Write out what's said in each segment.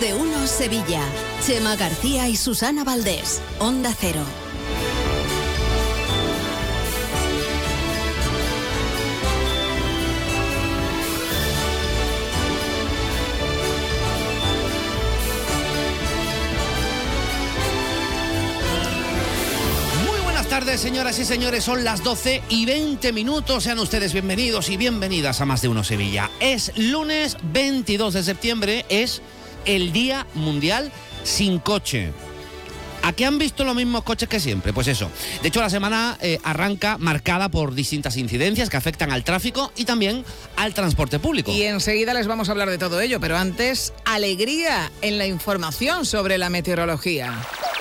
de uno Sevilla. Chema García y Susana Valdés. Onda Cero. Buenas tardes, señoras y señores, son las 12:20. Sean ustedes bienvenidos y bienvenidas a Más de Uno Sevilla. Es lunes 22 de septiembre, es el Día Mundial Sin Coche. ¿A qué han visto los mismos coches que siempre? Pues eso. De hecho, la semana arranca marcada por distintas incidencias que afectan al tráfico y también al transporte público. Y enseguida les vamos a hablar de todo ello, pero antes, alegría en la información sobre la meteorología.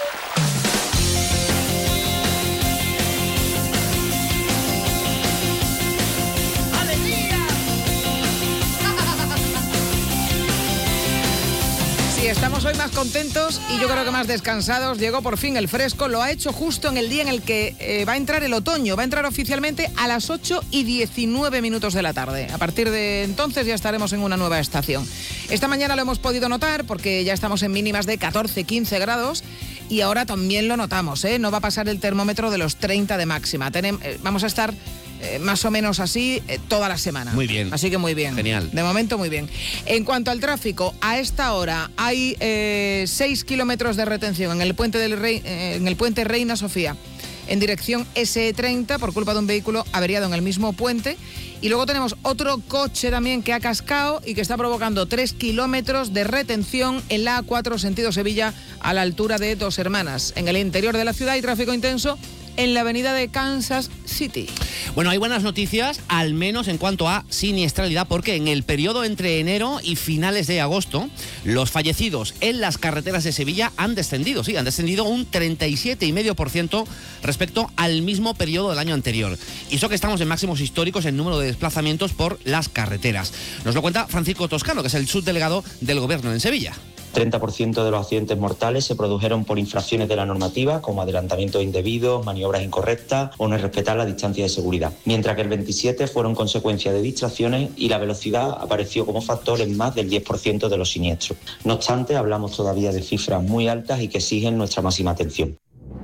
Estamos hoy más contentos y yo creo que más descansados. Llegó por fin el fresco, lo ha hecho justo en el día en el que va a entrar el otoño. Va a entrar oficialmente a las 8:19 de la tarde. A partir de entonces ya estaremos en una nueva estación. Esta mañana lo hemos podido notar porque ya estamos en mínimas de 14-15 grados y ahora también lo notamos, ¿eh? No va a pasar el termómetro de los 30 de máxima. Vamos a estar más o menos así toda la semana. Muy bien. Así que muy bien. Genial. De momento muy bien. En cuanto al tráfico, a esta hora hay 6 kilómetros de retención en el puente Reina Sofía en dirección SE30 por culpa de un vehículo averiado en el mismo puente. Y luego tenemos otro coche también que ha cascado y que está provocando 3 kilómetros de retención en la A4 sentido Sevilla a la altura de Dos Hermanas. En el interior de la ciudad hay tráfico intenso en la avenida de Kansas City. Bueno, hay buenas noticias, al menos en cuanto a siniestralidad, porque en el periodo entre enero y finales de agosto, los fallecidos en las carreteras de Sevilla han descendido un 37,5% respecto al mismo periodo del año anterior. Y eso que estamos en máximos históricos en número de desplazamientos por las carreteras. Nos lo cuenta Francisco Toscano, que es el subdelegado del Gobierno en Sevilla. 30% de los accidentes mortales se produjeron por infracciones de la normativa, como adelantamientos indebidos, maniobras incorrectas o no respetar la distancia de seguridad, mientras que el 27% fueron consecuencia de distracciones y la velocidad apareció como factor en más del 10% de los siniestros. No obstante, hablamos todavía de cifras muy altas y que exigen nuestra máxima atención.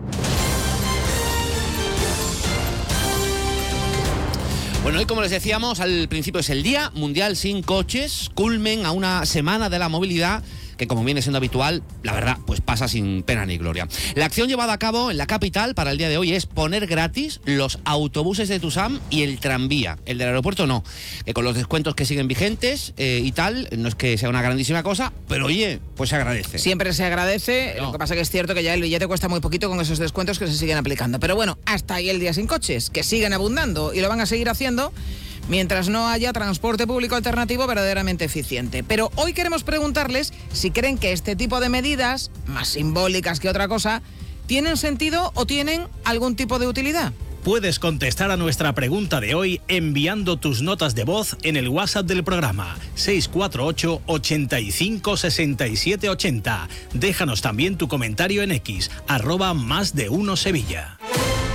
Bueno, hoy, como les decíamos al principio, es el Día Mundial Sin Coches, culmen a una semana de la movilidad que, como viene siendo habitual, la verdad, pues pasa sin pena ni gloria. La acción llevada a cabo en la capital para el día de hoy es poner gratis los autobuses de Tusam y el tranvía. El del aeropuerto no, que con los descuentos que siguen vigentes y tal, no es que sea una grandísima cosa, pero oye, pues se agradece. Siempre se agradece, no. Lo que pasa que es cierto que ya el billete cuesta muy poquito con esos descuentos que se siguen aplicando. Pero bueno, hasta ahí el Día Sin Coches, que siguen abundando y lo van a seguir haciendo mientras no haya transporte público alternativo verdaderamente eficiente. Pero hoy queremos preguntarles si creen que este tipo de medidas, más simbólicas que otra cosa, ¿tienen sentido o tienen algún tipo de utilidad? Puedes contestar a nuestra pregunta de hoy enviando tus notas de voz en el WhatsApp del programa 648 85 67 80. Déjanos también tu comentario en X, @más-de-uno-Sevilla.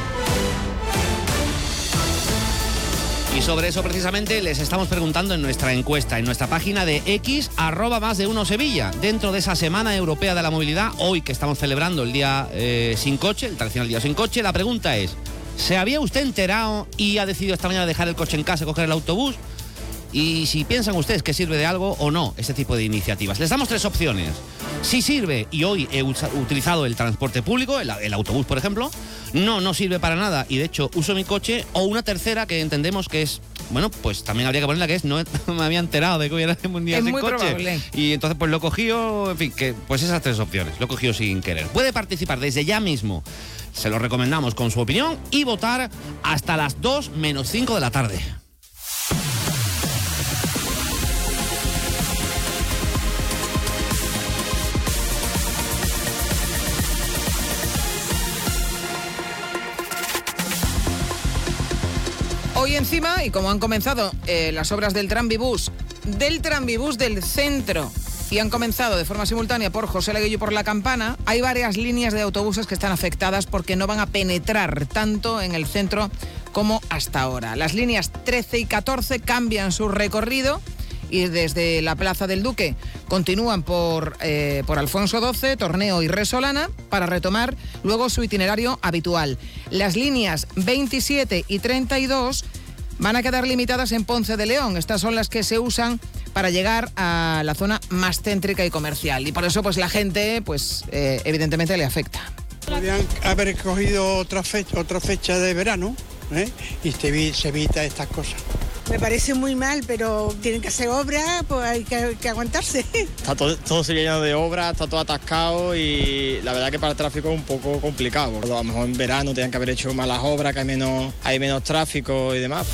Y sobre eso precisamente les estamos preguntando en nuestra encuesta, en nuestra página de X, @más-de-uno-Sevilla. Dentro de esa Semana Europea de la Movilidad, hoy que estamos celebrando el Día Sin Coche, el tradicional Día Sin Coche, la pregunta es, ¿se había usted enterado y ha decidido esta mañana dejar el coche en casa y coger el autobús? Y si piensan ustedes que sirve de algo o no este tipo de iniciativas. Les damos 3 opciones. Sí sirve, y hoy he utilizado el transporte público, el autobús, por ejemplo. No sirve para nada y de hecho uso mi coche. O una tercera que entendemos que es, bueno, pues también habría que ponerla, que es no me había enterado de que hubiera un día sin coche. Es muy probable. Y entonces pues lo he cogido, en fin, que pues esas 3 opciones, lo he cogido sin querer. Puede participar desde ya mismo, se lo recomendamos, con su opinión, y votar hasta las 2:05 de la tarde. Hoy encima, y como han comenzado las obras del tranvibús del centro, y han comenzado de forma simultánea por José Laguillo y por La Campana, hay varias líneas de autobuses que están afectadas porque no van a penetrar tanto en el centro como hasta ahora. Las líneas 13 y 14 cambian su recorrido y desde la Plaza del Duque continúan por Alfonso XII, Torneo y Resolana para retomar luego su itinerario habitual. Las líneas 27 y 32 van a quedar limitadas en Ponce de León. Estas son las que se usan para llegar a la zona más céntrica y comercial. Y por eso pues la gente pues evidentemente le afecta. Podrían haber escogido otra fecha de verano, y se evita estas cosas. Me parece muy mal, pero tienen que hacer obras, pues hay que aguantarse. Está todo se lleno de obras, está todo atascado y la verdad que para el tráfico es un poco complicado. A lo mejor en verano tenían que haber hecho más las obras, que hay menos tráfico y demás.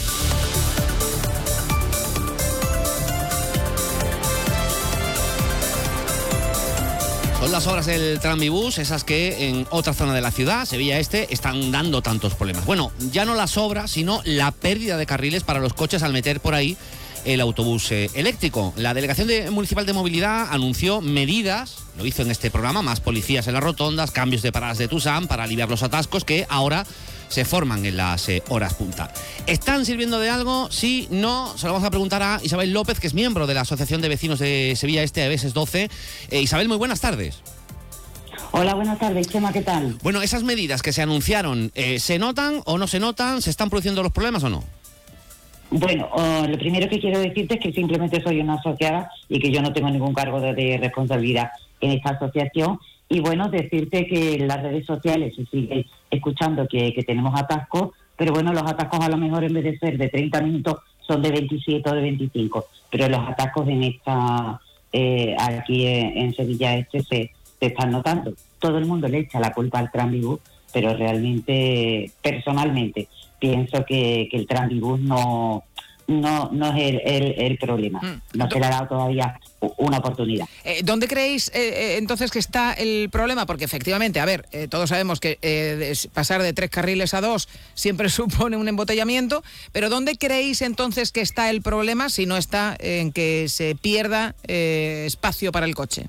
Son las obras del Tranvibús, esas que en otra zona de la ciudad, Sevilla Este, están dando tantos problemas. Bueno, ya no las obras, sino la pérdida de carriles para los coches al meter por ahí el autobús eléctrico. La Delegación Municipal de Movilidad anunció medidas, lo hizo en este programa, más policías en las rotondas, cambios de paradas de Tusam para aliviar los atascos que ahora se forman en las horas punta. ¿Están sirviendo de algo? Sí, no. Se lo vamos a preguntar a Isabel López, que es miembro de la Asociación de Vecinos de Sevilla Este, ABESES 12. Isabel, muy buenas tardes. Hola, buenas tardes, Chema, ¿qué tal? Bueno, esas medidas que se anunciaron, ¿se notan o no se notan? ¿Se están produciendo los problemas o no? Bueno, lo primero que quiero decirte es que simplemente soy una asociada y que yo no tengo ningún cargo de responsabilidad en esta asociación. Y bueno, decirte que en las redes sociales se sigue escuchando que tenemos atascos, pero bueno, los atascos a lo mejor en vez de ser de 30 minutos son de 27 o de 25, pero los atascos aquí en Sevilla Este se están notando. Todo el mundo le echa la culpa al Tranvibús, pero realmente, personalmente, pienso que el Tranvibús no es el problema. No se le ha dado todavía una oportunidad. ¿Dónde creéis entonces que está el problema? Porque efectivamente, a ver, todos sabemos que pasar de 3 carriles a 2 siempre supone un embotellamiento, pero ¿dónde creéis entonces que está el problema si no está en que se pierda espacio para el coche?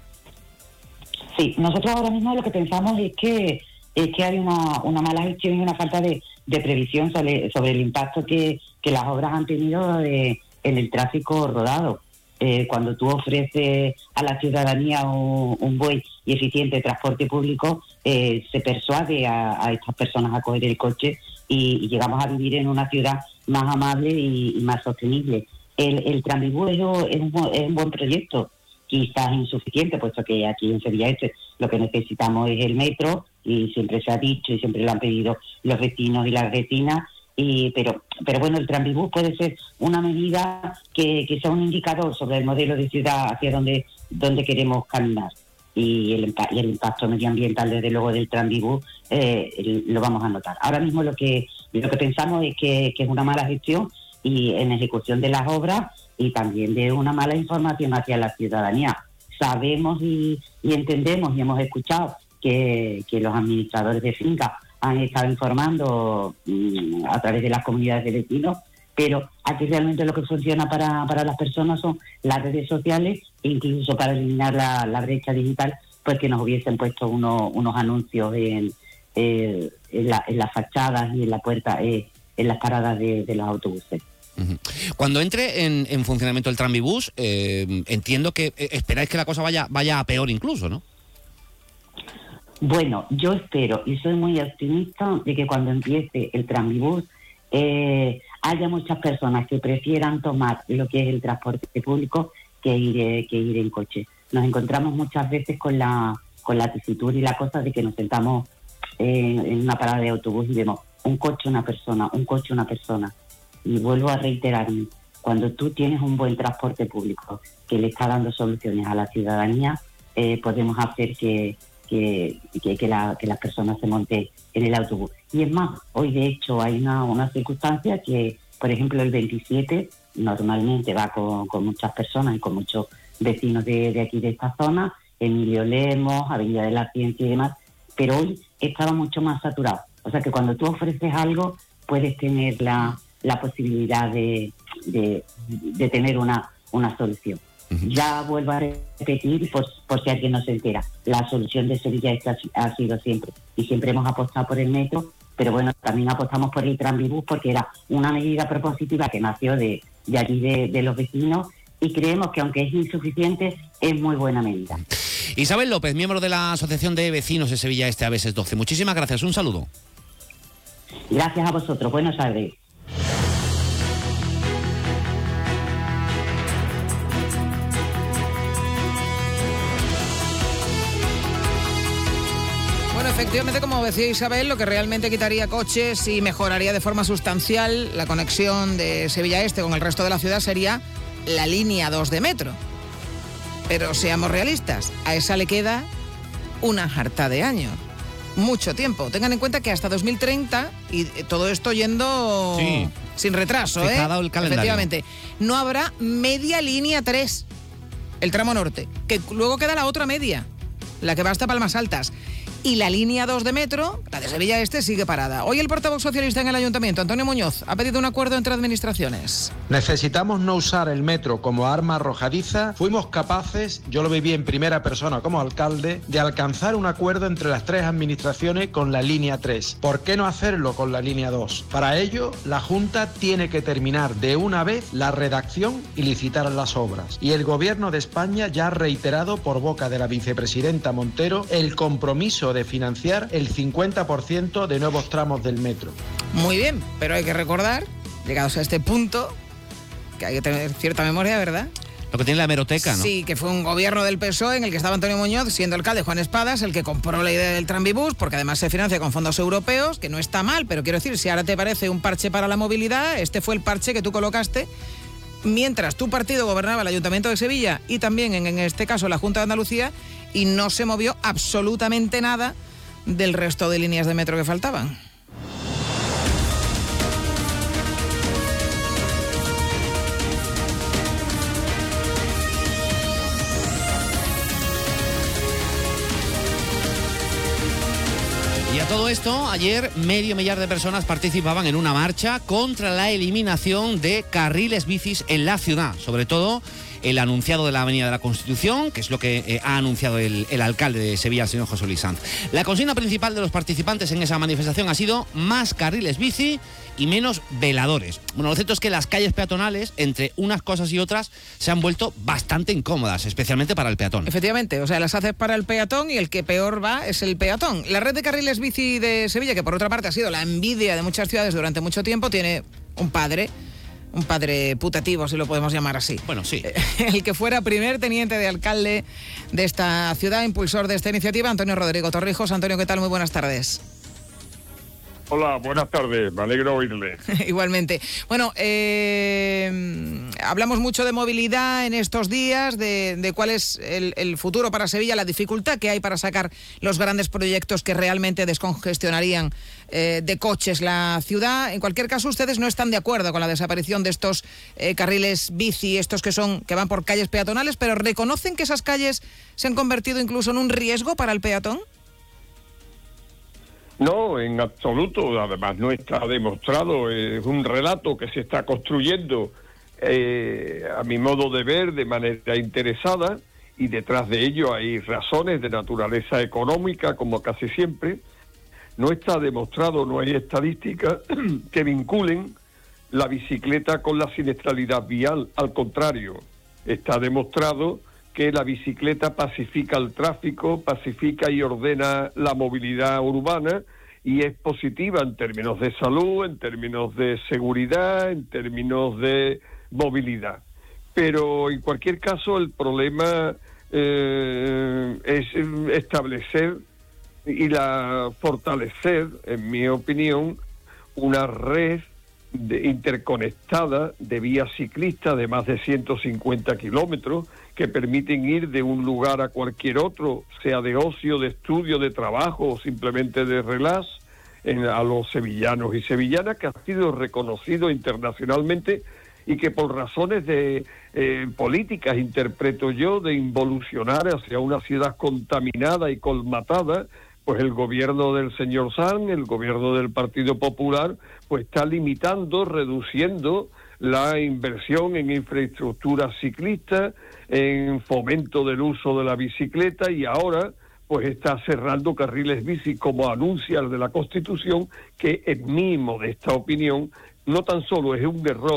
Sí, nosotros ahora mismo lo que pensamos es que hay una mala gestión y una falta de previsión sobre el impacto que las obras han tenido en el tráfico rodado. Cuando tú ofreces a la ciudadanía un buen y eficiente transporte público, se persuade a estas personas a coger el coche y llegamos a vivir en una ciudad más amable y más sostenible. El Tranvibús es un buen proyecto, quizás insuficiente, puesto que aquí en Sevilla Este lo que necesitamos es el metro, y siempre se ha dicho y siempre lo han pedido los vecinos y las vecinas, pero bueno, el Tranvibús puede ser una medida que sea un indicador sobre el modelo de ciudad hacia donde queremos caminar, y el impacto medioambiental desde luego del Tranvibús lo vamos a notar. Ahora mismo lo que pensamos es que es una mala gestión y en ejecución de las obras, y también de una mala información hacia la ciudadanía. Sabemos y entendemos y hemos escuchado que los administradores de fincas han estado informando a través de las comunidades de vecinos, pero aquí realmente lo que funciona para las personas son las redes sociales, e incluso para eliminar la brecha digital, pues que nos hubiesen puesto unos anuncios en las fachadas y en la puerta, en las paradas de los autobuses. Cuando entre en funcionamiento el Tranvibús, entiendo que esperáis que la cosa vaya a peor incluso, ¿no? Bueno, yo espero y soy muy optimista de que cuando empiece el Tranvibús haya muchas personas que prefieran tomar lo que es el transporte público que ir en coche. Nos encontramos muchas veces con la tesitura y la cosa de que nos sentamos en una parada de autobús y vemos un coche, una persona. Y vuelvo a reiterarme, cuando tú tienes un buen transporte público que le está dando soluciones a la ciudadanía, podemos hacer que las personas se monten en el autobús. Y es más, hoy de hecho hay una circunstancia que, por ejemplo, el 27 normalmente va con muchas personas y con muchos vecinos de aquí de esta zona, Emilio Lemos, Avenida de la Ciencia y demás, pero hoy estaba mucho más saturado. O sea que cuando tú ofreces algo, puedes tener la posibilidad de tener una solución. Ya vuelvo a repetir, por si alguien no se entera, la solución de Sevilla Este ha sido siempre, y siempre hemos apostado por el metro, pero bueno, también apostamos por el Tranvibús porque era una medida propositiva que nació de allí de los vecinos, y creemos que aunque es insuficiente, es muy buena medida. Isabel López, miembro de la Asociación de Vecinos de Sevilla Este Aveses 12. Muchísimas gracias, un saludo. Gracias a vosotros, buenas tardes. Bueno, efectivamente, como decía Isabel, lo que realmente quitaría coches y mejoraría de forma sustancial la conexión de Sevilla Este con el resto de la ciudad sería la línea 2 de metro. Pero seamos realistas, a esa le queda una jarta de años. Mucho tiempo. Tengan en cuenta que hasta 2030, y todo esto yendo sin retraso, fijado el calendario. Efectivamente, no habrá media línea 3, el tramo norte, que luego queda la otra media, la que va hasta Palmas Altas. Y la línea 2 de metro, la de Sevilla Este, sigue parada. Hoy el portavoz socialista en el Ayuntamiento, Antonio Muñoz, ha pedido un acuerdo entre administraciones. Necesitamos no usar el metro como arma arrojadiza. Fuimos capaces, yo lo viví en primera persona como alcalde, de alcanzar un acuerdo entre las tres administraciones con la línea 3. ¿Por qué no hacerlo con la línea 2? Para ello, la Junta tiene que terminar de una vez la redacción y licitar las obras. Y el Gobierno de España ya ha reiterado por boca de la vicepresidenta Montero el compromiso de financiar el 50% de nuevos tramos del metro. Muy bien, pero hay que recordar, llegados a este punto, que hay que tener cierta memoria, ¿verdad? Lo que tiene la hemeroteca, ¿no? Sí, que fue un gobierno del PSOE en el que estaba Antonio Muñoz, siendo alcalde Juan Espadas, el que compró la idea del tranvibús, porque además se financia con fondos europeos, que no está mal, pero quiero decir, si ahora te parece un parche para la movilidad, este fue el parche que tú colocaste mientras tu partido gobernaba el Ayuntamiento de Sevilla y también, en este caso, la Junta de Andalucía, y no se movió absolutamente nada del resto de líneas de metro que faltaban. Y a todo esto, ayer medio millar de personas participaban en una marcha contra la eliminación de carriles bicis en la ciudad, sobre todo el anunciado de la Avenida de la Constitución, que es lo que ha anunciado el alcalde de Sevilla, el señor José Luis Sanz. La consigna principal de los participantes en esa manifestación ha sido más carriles bici y menos veladores. Bueno, lo cierto es que las calles peatonales, entre unas cosas y otras, se han vuelto bastante incómodas, especialmente para el peatón. Efectivamente, o sea, las haces para el peatón y el que peor va es el peatón. La red de carriles bici de Sevilla, que por otra parte ha sido la envidia de muchas ciudades durante mucho tiempo, tiene un padre putativo, si lo podemos llamar así. Bueno, sí. El que fuera primer teniente de alcalde de esta ciudad, impulsor de esta iniciativa, Antonio Rodrigo Torrijos. Antonio, ¿qué tal? Muy buenas tardes. Hola, buenas tardes, me alegro oírle. Igualmente. Bueno, hablamos mucho de movilidad en estos días, de cuál es el futuro para Sevilla, la dificultad que hay para sacar los grandes proyectos que realmente descongestionarían de coches la ciudad. En cualquier caso, ustedes no están de acuerdo con la desaparición de estos carriles bici, estos que van por calles peatonales, pero ¿reconocen que esas calles se han convertido incluso en un riesgo para el peatón? No, en absoluto. Además, no está demostrado. Es un relato que se está construyendo, a mi modo de ver, de manera interesada, y detrás de ello hay razones de naturaleza económica, como casi siempre. No está demostrado, no hay estadísticas que vinculen la bicicleta con la siniestralidad vial. Al contrario, está demostrado que la bicicleta pacifica el tráfico, pacifica y ordena la movilidad urbana y es positiva en términos de salud, en términos de seguridad, en términos de movilidad. Pero en cualquier caso el problema es establecer y fortalecer, en mi opinión, una red interconectada de vías ciclistas de más de 150 kilómetros que permiten ir de un lugar a cualquier otro, sea de ocio, de estudio, de trabajo o simplemente de relax, a los sevillanos y sevillanas, que ha sido reconocido internacionalmente y que por razones de políticas, interpreto yo, de involucionar hacia una ciudad contaminada y colmatada, pues el gobierno del señor Sanz, el gobierno del Partido Popular, pues está limitando, reduciendo la inversión en infraestructura ciclista, en fomento del uso de la bicicleta, y ahora pues está cerrando carriles bici, como anuncia el de la Constitución, que en mi modesta opinión no tan solo es un error,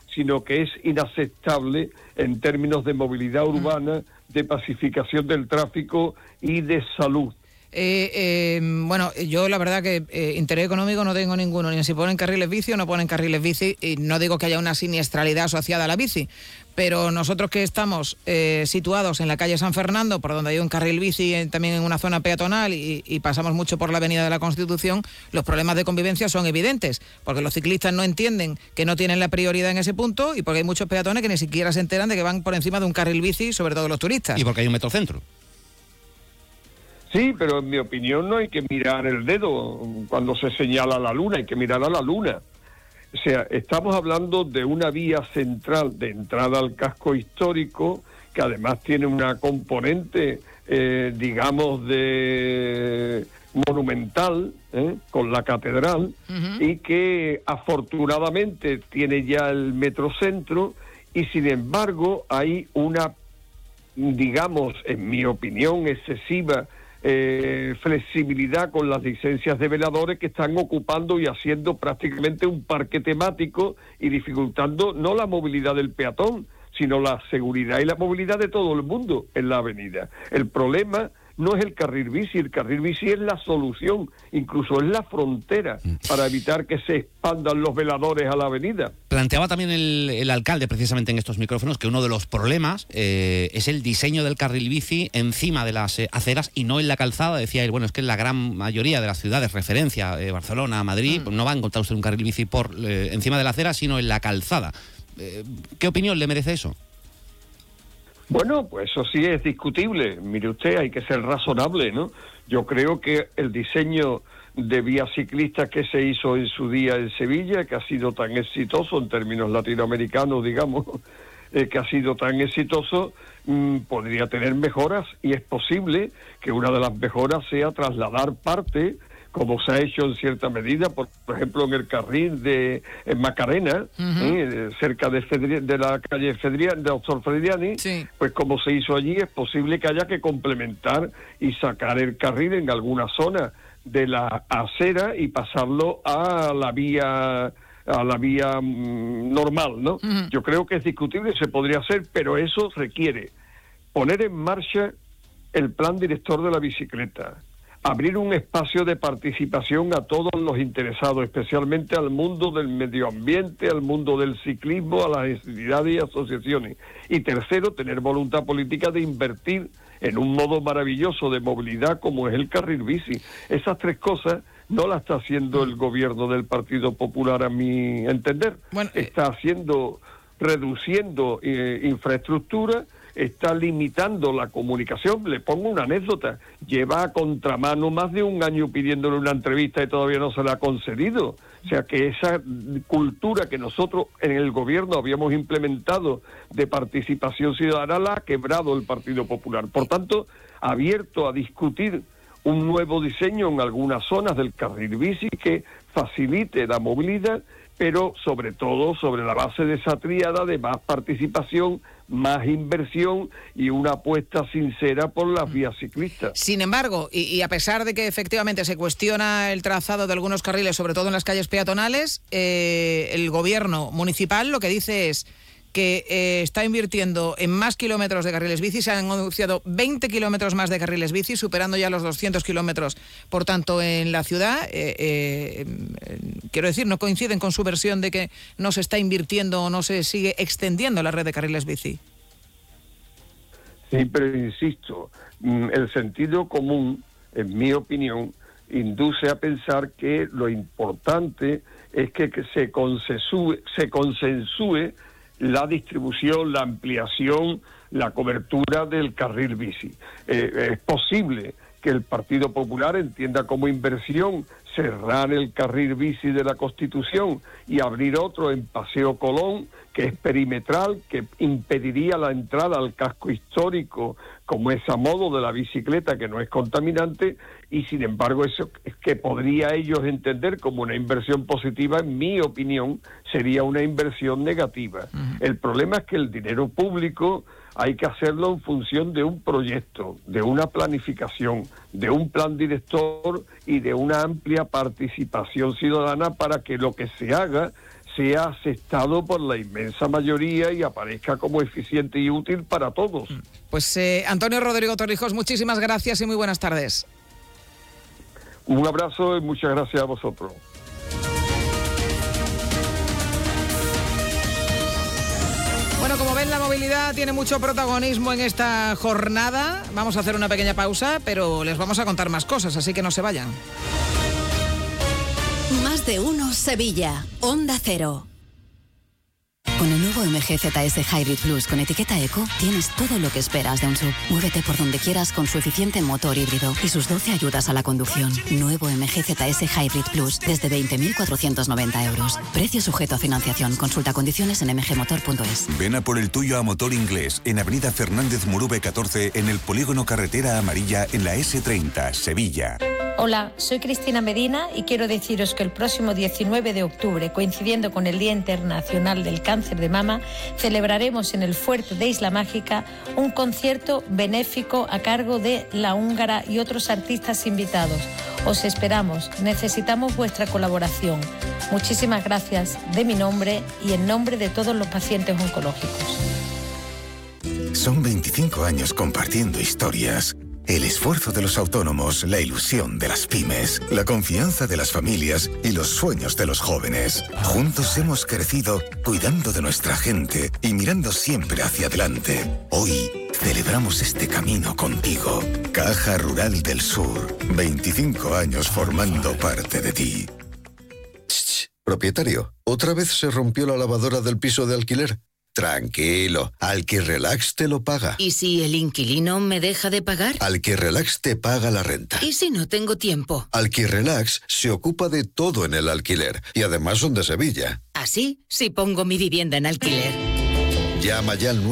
sino que es inaceptable en términos de movilidad urbana, de pacificación del tráfico y de salud. Bueno, yo la verdad que interés económico no tengo ninguno, ni si ponen carriles bici o no ponen carriles bici, y no digo que haya una siniestralidad asociada a la bici, pero nosotros que estamos situados en la calle San Fernando, por donde hay un carril bici también en una zona peatonal y pasamos mucho por la avenida de la Constitución, los problemas de convivencia son evidentes, porque los ciclistas no entienden que no tienen la prioridad en ese punto y porque hay muchos peatones que ni siquiera se enteran de que van por encima de un carril bici, sobre todo los turistas. Y porque hay un metrocentro. Sí, pero en mi opinión no hay que mirar el dedo cuando se señala la luna, hay que mirar a la luna. O sea, estamos hablando de una vía central de entrada al casco histórico, que además tiene una componente, digamos, de monumental, con la catedral, y que afortunadamente tiene ya el metrocentro, y sin embargo hay una, digamos, en mi opinión, excesiva flexibilidad con las licencias de veladores que están ocupando y haciendo prácticamente un parque temático y dificultando no la movilidad del peatón, sino la seguridad y la movilidad de todo el mundo en la avenida. El problema no es el carril bici es la solución, incluso es la frontera para evitar que se expandan los veladores a la avenida. Planteaba también el alcalde, precisamente en estos micrófonos, que uno de los problemas es el diseño del carril bici encima de las aceras y no en la calzada. Decía él, bueno, es que en la gran mayoría de las ciudades, referencia, Barcelona, Madrid, pues no va a encontrar usted un carril bici por encima de la acera, sino en la calzada. ¿Qué opinión le merece eso? Bueno, pues eso sí es discutible. Mire usted, hay que ser razonable, ¿no? Yo creo que el diseño de vías ciclistas que se hizo en su día en Sevilla, que ha sido tan exitoso en términos latinoamericanos, digamos, que ha sido tan exitoso, podría tener mejoras, y es posible que una de las mejoras sea trasladar parte, como se ha hecho en cierta medida, por ejemplo en el carril de Macarena, cerca de la calle de Doctor Frediani, pues como se hizo allí, es posible que haya que complementar y sacar el carril en alguna zona de la acera y pasarlo a la vía normal, ¿no? Yo creo que es discutible, se podría hacer, pero eso requiere poner en marcha el plan director de la bicicleta, abrir un espacio de participación a todos los interesados, especialmente al mundo del medio ambiente, al mundo del ciclismo, a las entidades y asociaciones. Y tercero, tener voluntad política de invertir en un modo maravilloso de movilidad como es el carril bici. Esas tres cosas no las está haciendo el gobierno del Partido Popular, a mi entender. Bueno, está reduciendo infraestructura, está limitando la comunicación. Le pongo una anécdota: lleva a contramano más de un año pidiéndole una entrevista y todavía no se la ha concedido. O sea que esa cultura que nosotros en el gobierno habíamos implementado de participación ciudadana la ha quebrado el Partido Popular. Por tanto, abierto a discutir un nuevo diseño en algunas zonas del carril bici que facilite la movilidad, pero sobre todo sobre la base de esa tríada de más participación, más inversión y una apuesta sincera por las vías ciclistas. Sin embargo, y a pesar de que efectivamente se cuestiona el trazado de algunos carriles, sobre todo en las calles peatonales, el gobierno municipal lo que dice es que está invirtiendo en más kilómetros de carriles bici. Se han anunciado 20 kilómetros más de carriles bici, superando ya los 200 kilómetros, por tanto, en la ciudad. Quiero decir, no coinciden con su versión de que no se está invirtiendo o no se sigue extendiendo la red de carriles bici. Sí, pero insisto, el sentido común, en mi opinión, induce a pensar que lo importante es que se consensúe la distribución, la ampliación, la cobertura del carril bici. Es posible que el Partido Popular entienda como inversión cerrar el carril bici de la Constitución y abrir otro en Paseo Colón, que es perimetral, que impediría la entrada al casco histórico, como es a modo de la bicicleta, que no es contaminante, y sin embargo eso es que podría ellos entender como una inversión positiva. En mi opinión sería una inversión negativa. El problema es que el dinero público hay que hacerlo en función de un proyecto, de una planificación, de un plan director y de una amplia participación ciudadana para que lo que se haga sea aceptado por la inmensa mayoría y aparezca como eficiente y útil para todos. Pues Antonio Rodrigo Torrijos, muchísimas gracias y muy buenas tardes. Un abrazo y muchas gracias a vosotros. Bueno, como ven, la movilidad tiene mucho protagonismo en esta jornada. Vamos a hacer una pequeña pausa, pero les vamos a contar más cosas, así que no se vayan. Más de uno Sevilla, Onda Cero. Con el nuevo MG ZS Hybrid Plus con etiqueta Eco, tienes todo lo que esperas de un SUV. Muévete por donde quieras con su eficiente motor híbrido y sus 12 ayudas a la conducción. Nuevo MG ZS Hybrid Plus desde 20.490 euros. Precio sujeto a financiación. Consulta condiciones en mgmotor.es. Ven a por el tuyo a Motor Inglés, en Avenida Fernández Murube 14, en el Polígono Carretera Amarilla, en la S30, Sevilla. Hola, soy Cristina Medina y quiero deciros que el próximo 19 de octubre, coincidiendo con el Día Internacional del Cáncer de Mama, celebraremos en el Fuerte de Isla Mágica un concierto benéfico a cargo de La Húngara y otros artistas invitados. Os esperamos, necesitamos vuestra colaboración. Muchísimas gracias de mi nombre y en nombre de todos los pacientes oncológicos. Son 25 años compartiendo historias. El esfuerzo de los autónomos, la ilusión de las pymes, la confianza de las familias y los sueños de los jóvenes. Juntos hemos crecido cuidando de nuestra gente y mirando siempre hacia adelante. Hoy celebramos este camino contigo. Caja Rural del Sur, 25 años formando parte de ti. Propietario, ¿otra vez se rompió la lavadora del piso de alquiler? Tranquilo, Alquirrelax te lo paga. ¿Y si el inquilino me deja de pagar? Alquirrelax te paga la renta. ¿Y si no tengo tiempo? Alquirrelax se ocupa de todo en el alquiler y además son de Sevilla. ¿Así? Si pongo mi vivienda en alquiler. Llama ya al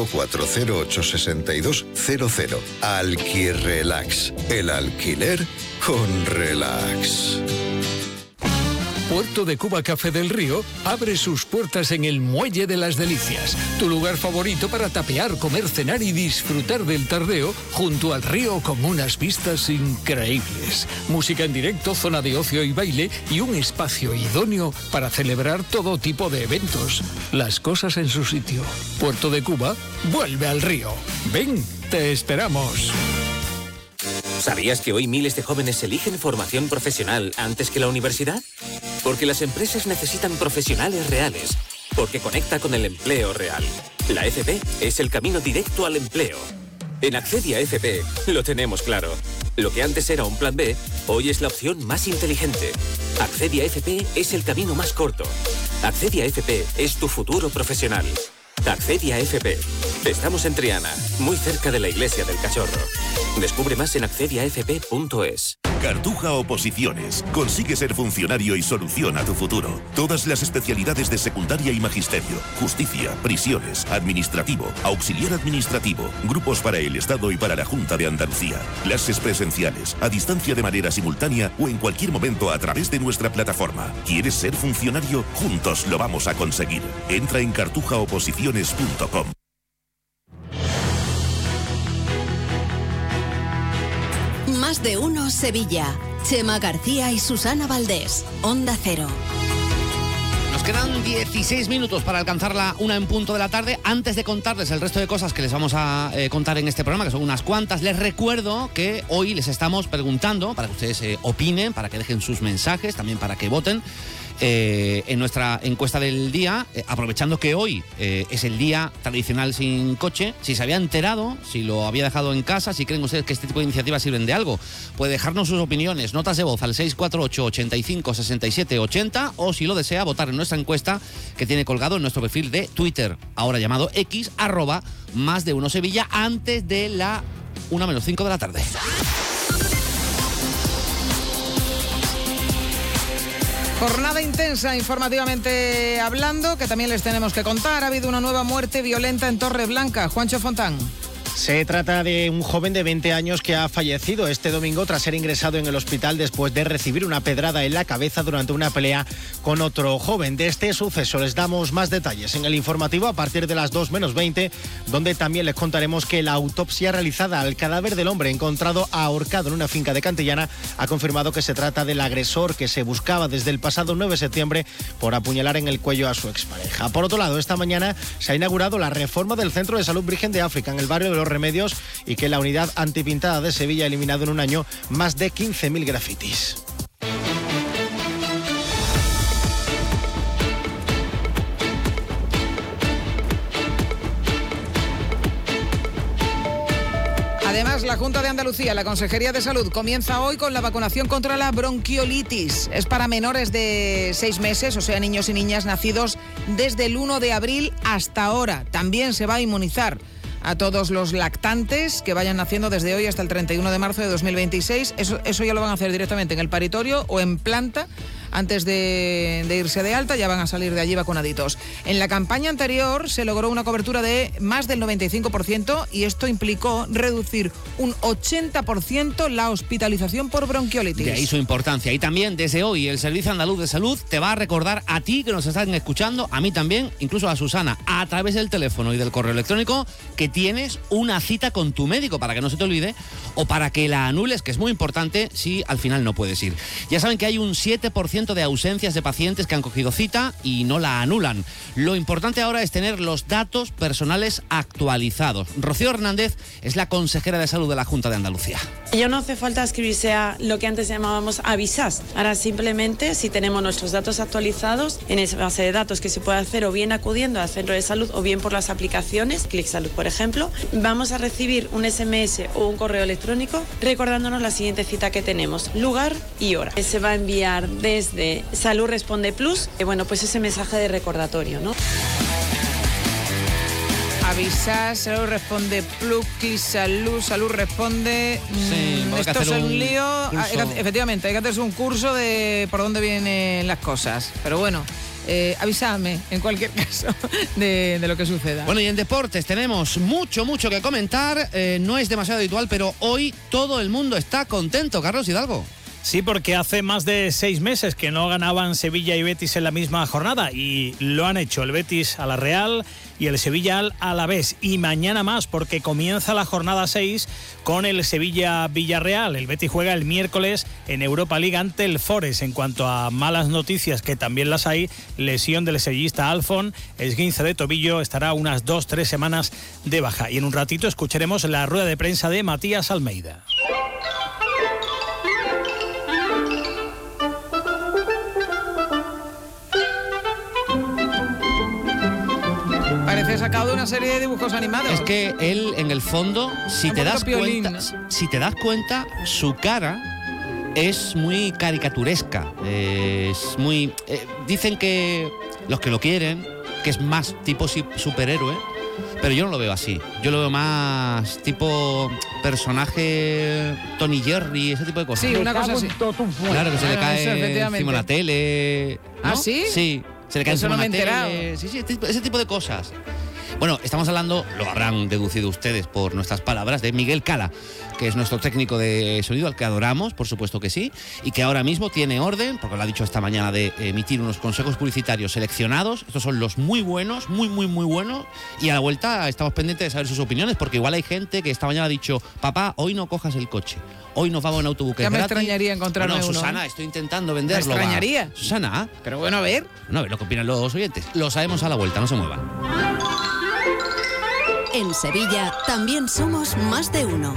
954-086200. Alquirrelax, el alquiler con relax. Puerto de Cuba Café del Río abre sus puertas en el Muelle de las Delicias, tu lugar favorito para tapear, comer, cenar y disfrutar del tardeo junto al río con unas vistas increíbles. Música en directo, zona de ocio y baile y un espacio idóneo para celebrar todo tipo de eventos. Las cosas en su sitio. Puerto de Cuba vuelve al río. Ven, te esperamos. ¿Sabías que hoy miles de jóvenes eligen formación profesional antes que la universidad? Porque las empresas necesitan profesionales reales, porque conecta con el empleo real. La FP es el camino directo al empleo. En Accedia FP lo tenemos claro. Lo que antes era un plan B, hoy es la opción más inteligente. Accedia FP es el camino más corto. Accedia FP es tu futuro profesional. Accedia FP. Estamos en Triana, muy cerca de la Iglesia del Cachorro. Descubre más en accediafp.es. Cartuja Oposiciones. Consigue ser funcionario y soluciona tu futuro. Todas las especialidades de secundaria y magisterio, justicia, prisiones, administrativo, auxiliar administrativo, grupos para el Estado y para la Junta de Andalucía. Clases presenciales, a distancia de manera simultánea o en cualquier momento a través de nuestra plataforma. ¿Quieres ser funcionario? Juntos lo vamos a conseguir. Entra en cartujaoposiciones.com. Más de uno Sevilla. Chema García y Susana Valdés. Onda Cero. Nos quedan 16 minutos para alcanzar la 1 en punto de la tarde. Antes de contarles el resto de cosas que les vamos a contar en este programa, que son unas cuantas, les recuerdo que hoy les estamos preguntando para que ustedes opinen, para que dejen sus mensajes, también para que voten en nuestra encuesta del día, aprovechando que hoy es el día tradicional sin coche. Si se había enterado, si lo había dejado en casa, si creen ustedes que este tipo de iniciativas sirven de algo, puede dejarnos sus opiniones, notas de voz al 648 85 67 80, o si lo desea, votar en nuestra encuesta que tiene colgado en nuestro perfil de Twitter, ahora llamado X, @más-de-uno-Sevilla, antes de la 1 menos 5 de la tarde. Jornada intensa informativamente hablando, que también les tenemos que contar. Ha habido una nueva muerte violenta en Torreblanca. Juancho Fontán. Se trata de un joven de 20 años que ha fallecido este domingo tras ser ingresado en el hospital después de recibir una pedrada en la cabeza durante una pelea con otro joven. De este suceso les damos más detalles en el informativo a partir de las 2 menos 20, donde también les contaremos que la autopsia realizada al cadáver del hombre encontrado ahorcado en una finca de Cantillana ha confirmado que se trata del agresor que se buscaba desde el pasado 9 de septiembre por apuñalar en el cuello a su expareja. Por otro lado, esta mañana se ha inaugurado la reforma del Centro de Salud Virgen de África en el barrio de Los Remedios y que la unidad antipintada de Sevilla ha eliminado en un año más de 15.000 grafitis. Además, la Junta de Andalucía, la Consejería de Salud, comienza hoy con la vacunación contra la bronquiolitis. Es para menores de 6 meses, o sea, niños y niñas nacidos desde el 1 de abril hasta ahora. También se va a inmunizar a todos los lactantes que vayan naciendo desde hoy hasta el 31 de marzo de 2026. Eso ya lo van a hacer directamente en el paritorio o en planta. Antes de irse de alta, ya van a salir de allí vacunaditos. En la campaña anterior se logró una cobertura de más del 95% y esto implicó reducir un 80% la hospitalización por bronquiolitis. De ahí su importancia. Y también desde hoy el Servicio Andaluz de Salud te va a recordar a ti que nos están escuchando, a mí también, incluso a Susana, a través del teléfono y del correo electrónico, que tienes una cita con tu médico para que no se te olvide o para que la anules, que es muy importante si al final no puedes ir. Ya saben que hay un 7% de ausencias de pacientes que han cogido cita y no la anulan. Lo importante ahora es tener los datos personales actualizados. Rocío Hernández es la consejera de salud de la Junta de Andalucía. Ya no hace falta escribirse a lo que antes llamábamos avisas. Ahora simplemente, si tenemos nuestros datos actualizados en esa base de datos, que se puede hacer o bien acudiendo al centro de salud o bien por las aplicaciones, Clic Salud por ejemplo, vamos a recibir un SMS o un correo electrónico recordándonos la siguiente cita que tenemos, lugar y hora. Se va a enviar desde Salud Responde Plus, bueno, pues ese mensaje de recordatorio, ¿no? Avisar, Salud Responde Plus, Salud Responde. Sí, esto es un lío. Efectivamente, hay que hacerse un curso de por dónde vienen las cosas. Pero bueno, avísame en cualquier caso de lo que suceda. Bueno, y en deportes tenemos mucho que comentar. No es demasiado habitual, pero hoy todo el mundo está contento. Carlos Hidalgo. Sí, porque hace más de 6 meses que no ganaban Sevilla y Betis en la misma jornada y lo han hecho el Betis a la Real y el Sevilla al Alavés. Y mañana más porque comienza la jornada 6 con el Sevilla-Villarreal. El Betis juega el miércoles en Europa League ante el Forest. En cuanto a malas noticias, que también las hay, lesión del sevillista Alfon, esguince de tobillo, estará unas 2-3 semanas de baja. Y en un ratito escucharemos la rueda de prensa de Matías Almeida. Parece sacado de una serie de dibujos animados. Es que él, en el fondo, si te das cuenta, su cara es muy caricaturesca. Es muy... dicen que los que lo quieren, que es más tipo superhéroe, pero yo no lo veo así. Yo lo veo más tipo personaje Tony Jerry, ese tipo de cosas. Sí, una cosa así. Claro, que se le cae encima la tele, ¿no? ¿Ah, sí? Sí, se le cae Eso encima no me he la tele. Sí, ese tipo de cosas. Bueno, estamos hablando, lo habrán deducido ustedes por nuestras palabras, de Miguel Cala, que es nuestro técnico de sonido, al que adoramos, por supuesto que sí, y que ahora mismo tiene orden, porque lo ha dicho esta mañana, de emitir unos consejos publicitarios seleccionados. Estos son los muy buenos, muy buenos, y a la vuelta estamos pendientes de saber sus opiniones, porque igual hay gente que esta mañana ha dicho: papá, hoy no cojas el coche, hoy nos vamos en autobús. Ya me extrañaría encontrarme uno. Susana, estoy intentando venderlo. Me extrañaría. Susana. Pero bueno, a ver. No, a ver lo que opinan los oyentes. Lo sabemos a la vuelta, no se muevan. En Sevilla también somos más de uno.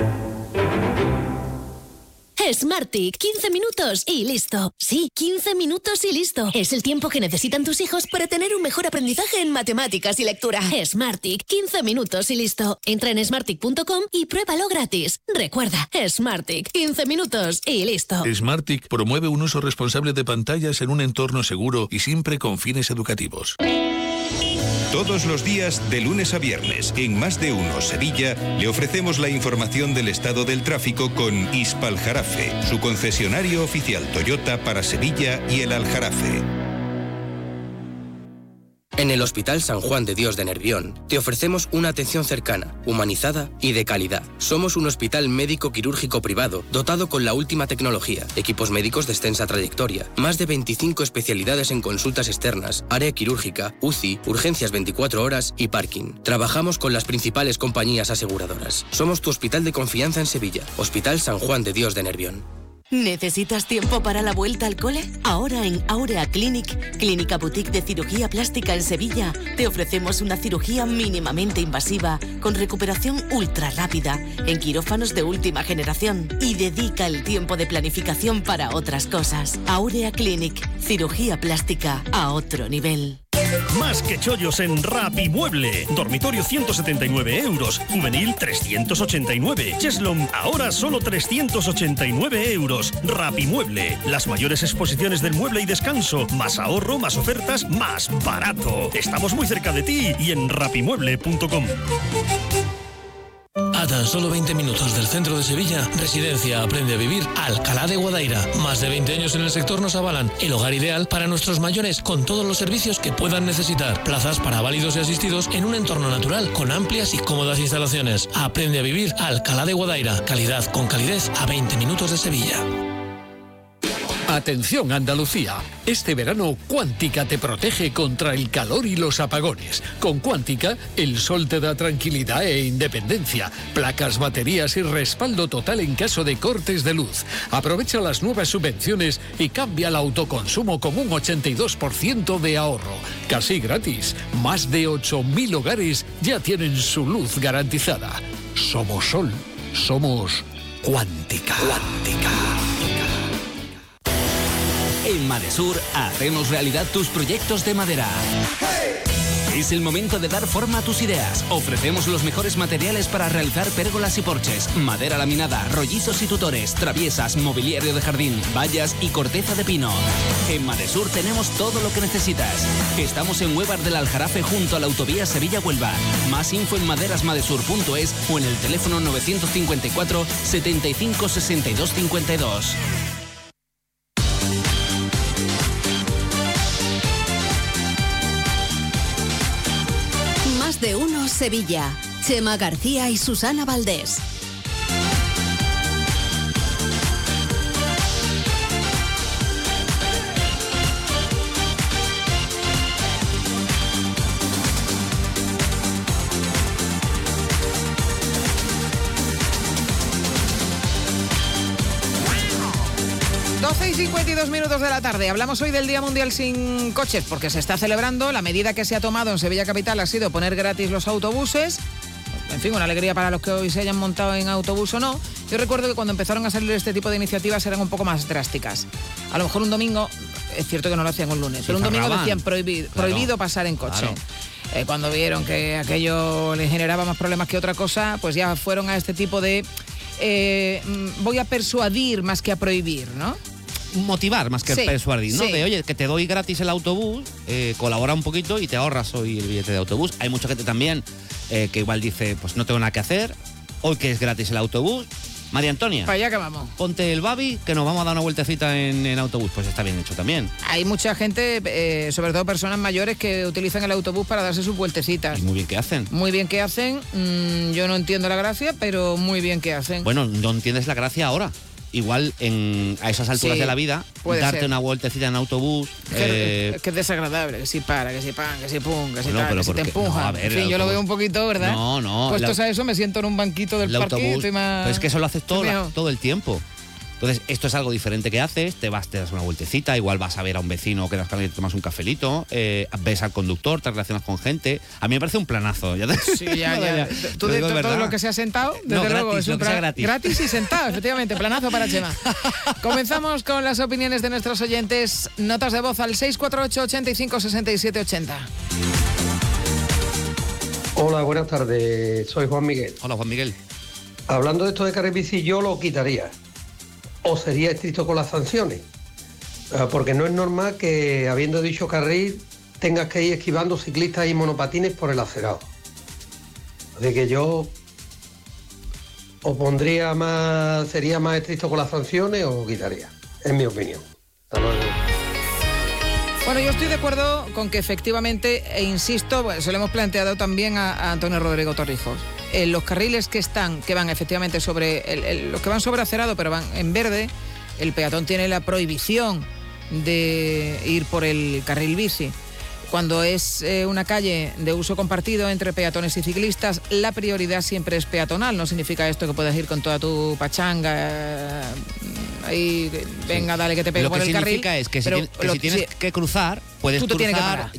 Smartick, 15 minutos y listo. Sí, 15 minutos y listo. Es el tiempo que necesitan tus hijos para tener un mejor aprendizaje en matemáticas y lectura. Smartick, 15 minutos y listo. Entra en smartick.com y pruébalo gratis. Recuerda, Smartick, 15 minutos y listo. Smartick promueve un uso responsable de pantallas en un entorno seguro y siempre con fines educativos. Todos los días, de lunes a viernes, en Más de Uno Sevilla, le ofrecemos la información del estado del tráfico con Hispaljarafe, su concesionario oficial Toyota para Sevilla y el Aljarafe. En el Hospital San Juan de Dios de Nervión te ofrecemos una atención cercana, humanizada y de calidad. Somos un hospital médico quirúrgico privado dotado con la última tecnología, equipos médicos de extensa trayectoria, más de 25 especialidades en consultas externas, área quirúrgica, UCI, urgencias 24 horas y parking. Trabajamos con las principales compañías aseguradoras. Somos tu hospital de confianza en Sevilla, Hospital San Juan de Dios de Nervión. ¿Necesitas tiempo para la vuelta al cole? Ahora en Aurea Clinic, clínica boutique de cirugía plástica en Sevilla, te ofrecemos una cirugía mínimamente invasiva con recuperación ultra rápida en quirófanos de última generación y dedica el tiempo de planificación para otras cosas. Aurea Clinic, cirugía plástica a otro nivel. Más que chollos en Rapimueble. Dormitorio 179 euros. Juvenil 389. Cheslom ahora solo 389 euros. Rapimueble. Las mayores exposiciones del mueble y descanso. Más ahorro, más ofertas, más barato. Estamos muy cerca de ti y en rapimueble.com. A tan solo 20 minutos del centro de Sevilla, Residencia Aprende a Vivir Alcalá de Guadaira. Más de 20 años en el sector nos avalan el hogar ideal para nuestros mayores con todos los servicios que puedan necesitar. Plazas para válidos y asistidos en un entorno natural con amplias y cómodas instalaciones. Aprende a Vivir Alcalá de Guadaira. Calidad con calidez a 20 minutos de Sevilla. Atención Andalucía, este verano Cuántica te protege contra el calor y los apagones. Con Cuántica, el sol te da tranquilidad e independencia, placas, baterías y respaldo total en caso de cortes de luz. Aprovecha las nuevas subvenciones y cambia el autoconsumo con un 82% de ahorro. Casi gratis, más de 8.000 hogares ya tienen su luz garantizada. Somos Sol, somos Cuántica. Cuántica. En Madesur hacemos realidad tus proyectos de madera. Es el momento de dar forma a tus ideas. Ofrecemos los mejores materiales para realizar pérgolas y porches, madera laminada, rollizos y tutores, traviesas, mobiliario de jardín, vallas y corteza de pino. En Madesur tenemos todo lo que necesitas. Estamos en Huevar del Aljarafe junto a la autovía Sevilla-Huelva. Más info en maderasmadesur.es o en el teléfono 954 75 62 52. Más de uno Sevilla. Chema García y Susana Valdés. Y 52 minutos de la tarde. Hablamos hoy del Día Mundial sin Coches porque se está celebrando. La medida que se ha tomado en Sevilla Capital ha sido poner gratis los autobuses. En fin, una alegría para los que hoy se hayan montado en autobús o no. Yo recuerdo que cuando empezaron a salir este tipo de iniciativas eran un poco más drásticas. A lo mejor un domingo, es cierto que no lo hacían un lunes, pero un domingo decían prohibido pasar en coche. Claro. Cuando vieron que aquello les generaba más problemas que otra cosa, pues ya fueron a este tipo de voy a persuadir más que a prohibir, ¿no? Motivar más que persuadir, ¿no? Sí. De, oye, que te doy gratis el autobús, colabora un poquito y te ahorras hoy el billete de autobús. Hay mucha gente también que igual dice, pues no tengo nada que hacer, hoy que es gratis el autobús. María Antonia, para allá que vamos. Ponte el Babi, que nos vamos a dar una vueltecita en autobús. Pues está bien hecho también. Hay mucha gente, sobre todo personas mayores, que utilizan el autobús para darse sus vueltecitas. Y muy bien que hacen. Muy bien que hacen. Yo no entiendo la gracia, pero muy bien que hacen. Bueno, no entiendes la gracia ahora. Igual a esas alturas de la vida, darte una vueltecita en autobús. Que es desagradable, que si para, que si pan, que si pum, que si tal, que si te empujan. No, a ver, en fin, yo lo veo un poquito, ¿verdad? No. Puestos a eso, me siento en un banquito del parque y estoy más... Pero es que eso lo haces todo el tiempo. Entonces, esto es algo diferente que haces, te das una vueltecita, igual vas a ver a un vecino, quedas con él, tomas un cafelito, ves al conductor, te relacionas con gente. A mí me parece un planazo. Sí, ya. Tú de todo lo que se ha sentado, desde luego, es un plan gratis y sentado, efectivamente, planazo para Chema. Comenzamos con las opiniones de nuestros oyentes. Notas de voz al 648 85 67 80. Hola, buenas tardes. Soy Juan Miguel. Hola, Juan Miguel. Hablando de esto de carril bici, yo lo quitaría. O sería estricto con las sanciones, porque no es normal que, habiendo dicho carril, tengas que ir esquivando ciclistas y monopatines por el acerado. Así que yo sería más estricto con las sanciones o quitaría, en mi opinión. Hasta luego. Bueno, yo estoy de acuerdo con que efectivamente, e insisto, bueno, se lo hemos planteado también a Antonio Rodrigo Torrijos. Los carriles que van efectivamente sobre, los que van sobre acerado pero van en verde, el peatón tiene la prohibición de ir por el carril bici. Cuando es una calle de uso compartido entre peatones y ciclistas, la prioridad siempre es peatonal. No significa esto que puedas ir con toda tu pachanga, ahí, venga, dale que te pego por el carril. Lo que significa es que si tienes que cruzar, puedes cruzar.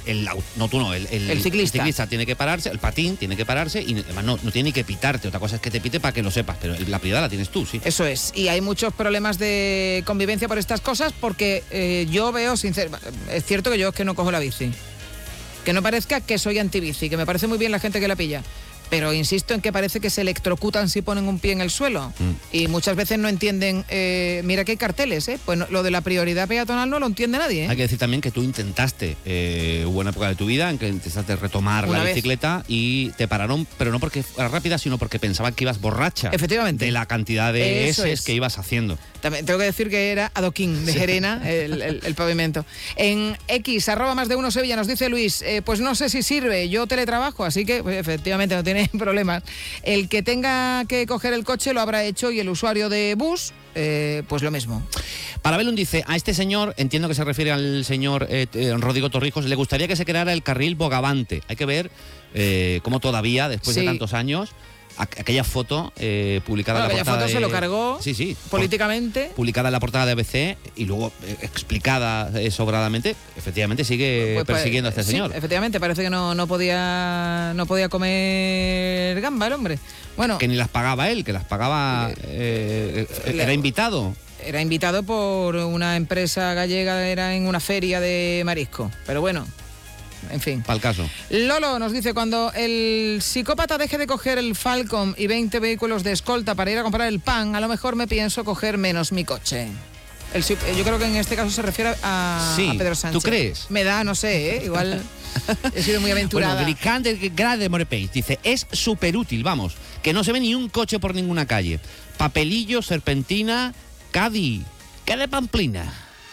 El ciclista tiene que pararse, el patín tiene que pararse y además no tiene ni que pitarte. Otra cosa es que te pite para que lo sepas, pero la prioridad la tienes tú, sí. Eso es. Y hay muchos problemas de convivencia por estas cosas porque yo veo, sinceramente, es cierto que yo es que no cojo la bici. Que no parezca que soy antibici, que me parece muy bien la gente que la pilla. Pero insisto en que parece que se electrocutan si ponen un pie en el suelo. Y muchas veces no entienden, mira que hay carteles, pues lo de la prioridad peatonal no lo entiende nadie. Hay que decir también que tú intentaste, hubo una época de tu vida en que intentaste retomar la bicicleta y te pararon, pero no porque fuera rápida, sino porque pensaban que ibas borracha. Efectivamente. De la cantidad de S's que ibas haciendo. También tengo que decir que era adoquín de Gerena, el pavimento. En X, @más_de_1 Sevilla, nos dice Luis, pues no sé si sirve, yo teletrabajo, así que pues, efectivamente no tiene problemas. El que tenga que coger el coche lo habrá hecho y el usuario de bus, pues lo mismo. Parabellum dice, a este señor, entiendo que se refiere al señor Rodrigo Torrijos, le gustaría que se creara el carril bogavante. Hay que ver cómo todavía, después de tantos años, aquella foto publicada en la portada foto se lo cargó políticamente. Publicada en la portada de ABC y luego explicada sobradamente, efectivamente sigue persiguiendo a este señor. Efectivamente, parece que no podía comer gamba el hombre. Bueno, que ni las pagaba él, que las pagaba... era invitado. Era invitado por una empresa gallega, era en una feria de marisco. Pero bueno... En fin. Para el caso. Lolo nos dice, cuando el psicópata deje de coger el Falcon y 20 vehículos de escolta para ir a comprar el pan, a lo mejor me pienso coger menos mi coche. Yo creo que en este caso se refiere a Pedro Sánchez. ¿Tú crees? Me da, no sé, igual he sido muy aventurada. Bueno, Glicante de Morepeix dice, es súper útil, vamos, que no se ve ni un coche por ninguna calle. Papelillo, serpentina, Cádiz, ¿qué de Pamplina?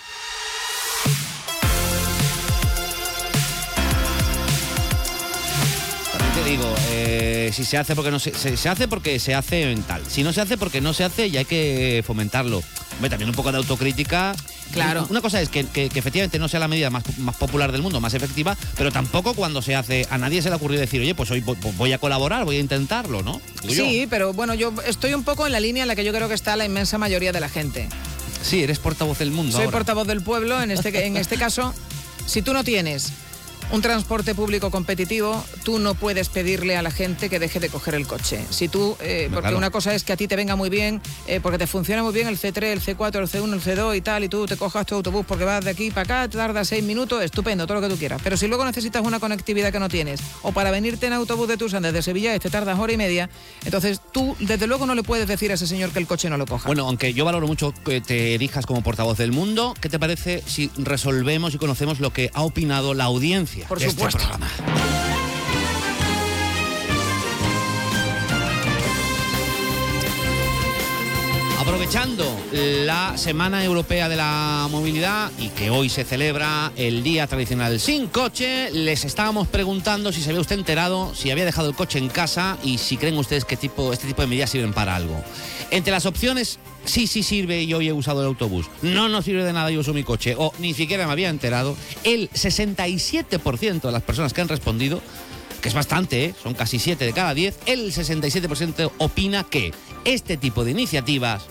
Te digo, si se hace porque no se hace porque se hace en tal. Si no se hace porque no se hace y hay que fomentarlo. Hombre, también un poco de autocrítica. Claro. Una cosa es que efectivamente no sea la medida más popular del mundo, más efectiva, pero tampoco cuando se hace, a nadie se le ha ocurrido decir, oye, pues hoy voy a colaborar, voy a intentarlo, ¿no? Sí, pero bueno, yo estoy un poco en la línea en la que yo creo que está la inmensa mayoría de la gente. Sí, eres portavoz del mundo. Soy ahora portavoz del pueblo, en este caso, si tú no tienes un transporte público competitivo, tú no puedes pedirle a la gente que deje de coger el coche. Si tú, porque una cosa es que a ti te venga muy bien, porque te funciona muy bien el C3, el C4, el C1, el C2 y tal, y tú te cojas tu autobús porque vas de aquí para acá, te tarda 6 minutos, estupendo, todo lo que tú quieras. Pero si luego necesitas una conectividad que no tienes, o para venirte en autobús de Tucson desde Sevilla te tardas hora y media, entonces tú desde luego no le puedes decir a ese señor que el coche no lo coja. Bueno, aunque yo valoro mucho que te erijas como portavoz del mundo, ¿qué te parece si resolvemos y conocemos lo que ha opinado la audiencia? Por supuesto. Este programa. Aprovechando la Semana Europea de la Movilidad y que hoy se celebra el Día Tradicional Sin Coche, les estábamos preguntando si se había usted enterado, si había dejado el coche en casa y si creen ustedes que este tipo de medidas sirven para algo. Entre las opciones, sí sirve y hoy he usado el autobús, no sirve de nada y uso mi coche, o ni siquiera me había enterado, el 67% de las personas que han respondido, que es bastante, son casi 7 de cada 10, el 67% opina que este tipo de iniciativas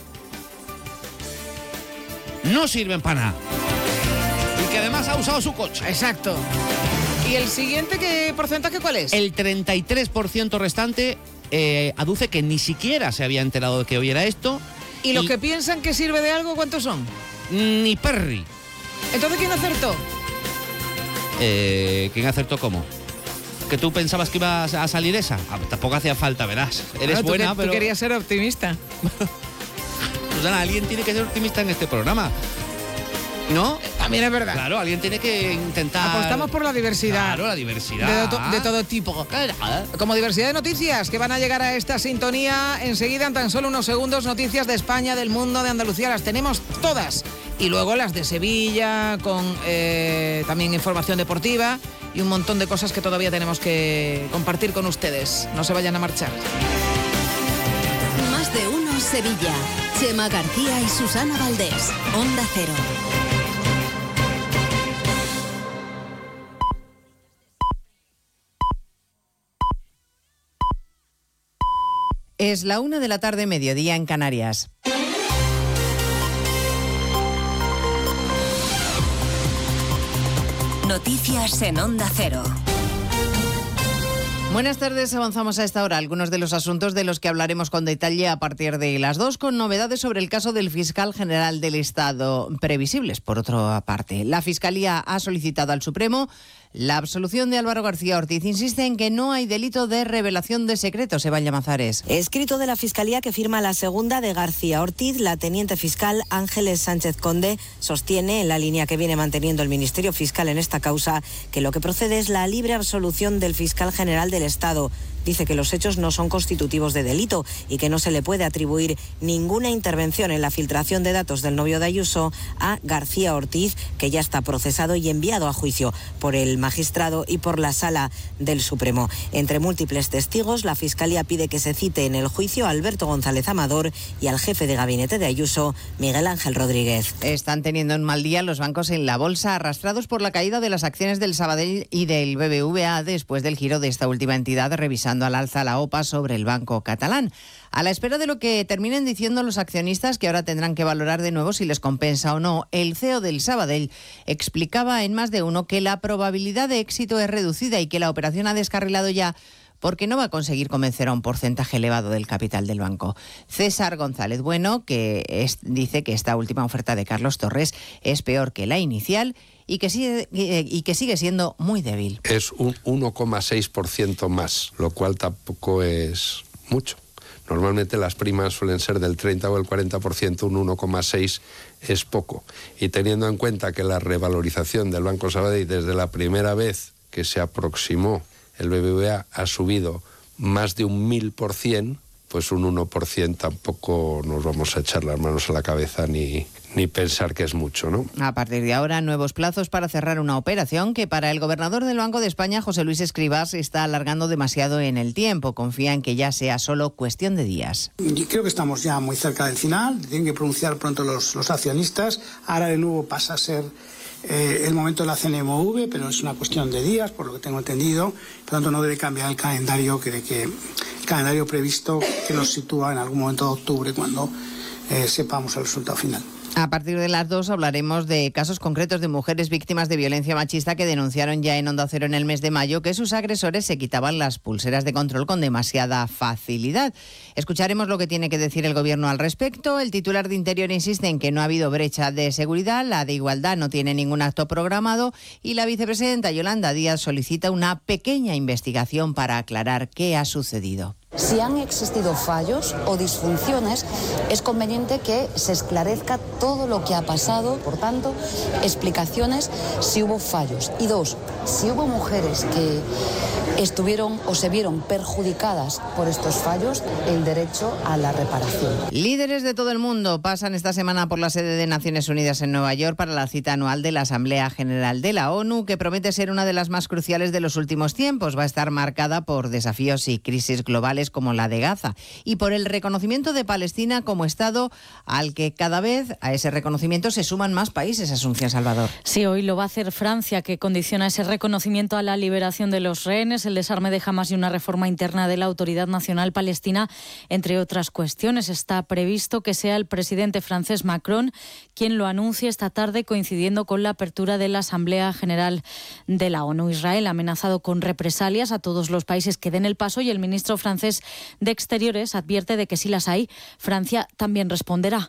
no sirven para nada. Y que además ha usado su coche. Exacto. ¿Y el siguiente porcentaje cuál es? El 33% restante aduce que ni siquiera se había enterado de que hoy era esto. ¿Y los que piensan que sirve de algo, cuántos son? Ni perri. ¿Entonces quién acertó? ¿Quién acertó cómo? ¿Que tú pensabas que ibas a salir esa? Tampoco hacía falta, verás. Eres buena, pero... Tú querías ser optimista. Susana, alguien tiene que ser optimista en este programa, ¿no? También es verdad. Claro, alguien tiene que intentar... Apostamos por la diversidad. Claro, la diversidad. De todo tipo. Como diversidad de noticias que van a llegar a esta sintonía enseguida, en tan solo unos segundos, noticias de España, del mundo, de Andalucía. Las tenemos todas Y luego las de Sevilla, con también información deportiva y un montón de cosas que todavía tenemos que compartir con ustedes. No se vayan a marchar. Más de uno Sevilla. Chema García y Susana Valdés. Onda Cero. Es la 1 de la tarde, mediodía en Canarias. Noticias en Onda Cero. Buenas tardes, avanzamos a esta hora algunos de los asuntos de los que hablaremos con detalle a partir de las 2, con novedades sobre el caso del fiscal general del Estado, previsibles por otra parte. La Fiscalía ha solicitado al Supremo la absolución de Álvaro García Ortiz. Insiste en que no hay delito de revelación de secretos. Eva Llamazares. Escrito de la Fiscalía que firma la segunda de García Ortiz, la teniente fiscal Ángeles Sánchez Conde sostiene, en la línea que viene manteniendo el Ministerio Fiscal en esta causa, que lo que procede es la libre absolución del fiscal general del Estado. Dice que los hechos no son constitutivos de delito y que no se le puede atribuir ninguna intervención en la filtración de datos del novio de Ayuso a García Ortiz, que ya está procesado y enviado a juicio por el magistrado y por la Sala del Supremo. Entre múltiples testigos, la Fiscalía pide que se cite en el juicio a Alberto González Amador y al jefe de gabinete de Ayuso, Miguel Ángel Rodríguez. Están teniendo un mal día los bancos en la bolsa, arrastrados por la caída de las acciones del Sabadell y del BBVA después del giro de esta última entidad, revisando al alza la OPA sobre el banco catalán. A la espera de lo que terminen diciendo los accionistas, que ahora tendrán que valorar de nuevo si les compensa o no, el CEO del Sabadell explicaba en Más de Uno que la probabilidad de éxito es reducida y que la operación ha descarrilado ya porque no va a conseguir convencer a un porcentaje elevado del capital del banco. César González Bueno, dice que esta última oferta de Carlos Torres es peor que la inicial y que sigue siendo muy débil. Es un 1,6% más, lo cual tampoco es mucho. Normalmente las primas suelen ser del 30 o el 40%, un 1,6 es poco. Y teniendo en cuenta que la revalorización del Banco Sabadell desde la primera vez que se aproximó el BBVA ha subido más de 1000%, pues un 1% tampoco nos vamos a echar las manos a la cabeza ni pensar que es mucho, ¿no? A partir de ahora, nuevos plazos para cerrar una operación que para el gobernador del Banco de España, José Luis Escrivá, se está alargando demasiado en el tiempo. Confía en que ya sea solo cuestión de días. Yo creo que estamos ya muy cerca del final, tienen que pronunciar pronto los accionistas. Ahora de nuevo pasa a ser el momento de la CNMV, pero es una cuestión de días, por lo que tengo entendido. Por lo tanto, no debe cambiar el calendario, el calendario previsto que nos sitúa en algún momento de octubre, cuando sepamos el resultado final. A partir de las 2 hablaremos de casos concretos de mujeres víctimas de violencia machista que denunciaron ya en Onda Cero en el mes de mayo que sus agresores se quitaban las pulseras de control con demasiada facilidad. Escucharemos lo que tiene que decir el Gobierno al respecto. El titular de Interior insiste en que no ha habido brecha de seguridad, la de Igualdad no tiene ningún acto programado y la vicepresidenta Yolanda Díaz solicita una pequeña investigación para aclarar qué ha sucedido. Si han existido fallos o disfunciones, es conveniente que se esclarezca todo lo que ha pasado. Por tanto, explicaciones si hubo fallos. Y 2, si hubo mujeres que estuvieron o se vieron perjudicadas por estos fallos, el derecho a la reparación. Líderes de todo el mundo pasan esta semana por la sede de Naciones Unidas en Nueva York para la cita anual de la Asamblea General de la ONU, que promete ser una de las más cruciales de los últimos tiempos. Va a estar marcada por desafíos y crisis globales como la de Gaza y por el reconocimiento de Palestina como Estado, al que cada vez a ese reconocimiento se suman más países. Asunción Salvador. Sí, hoy lo va a hacer Francia, que condiciona ese reconocimiento a la liberación de los rehenes, el desarme de Hamas y una reforma interna de la Autoridad Nacional Palestina, entre otras cuestiones. Está previsto que sea el presidente francés Macron quien lo anuncie esta tarde, coincidiendo con la apertura de la Asamblea General de la ONU. Israel ha amenazado con represalias a todos los países que den el paso y el ministro francés de Exteriores advierte de que si las hay, Francia también responderá.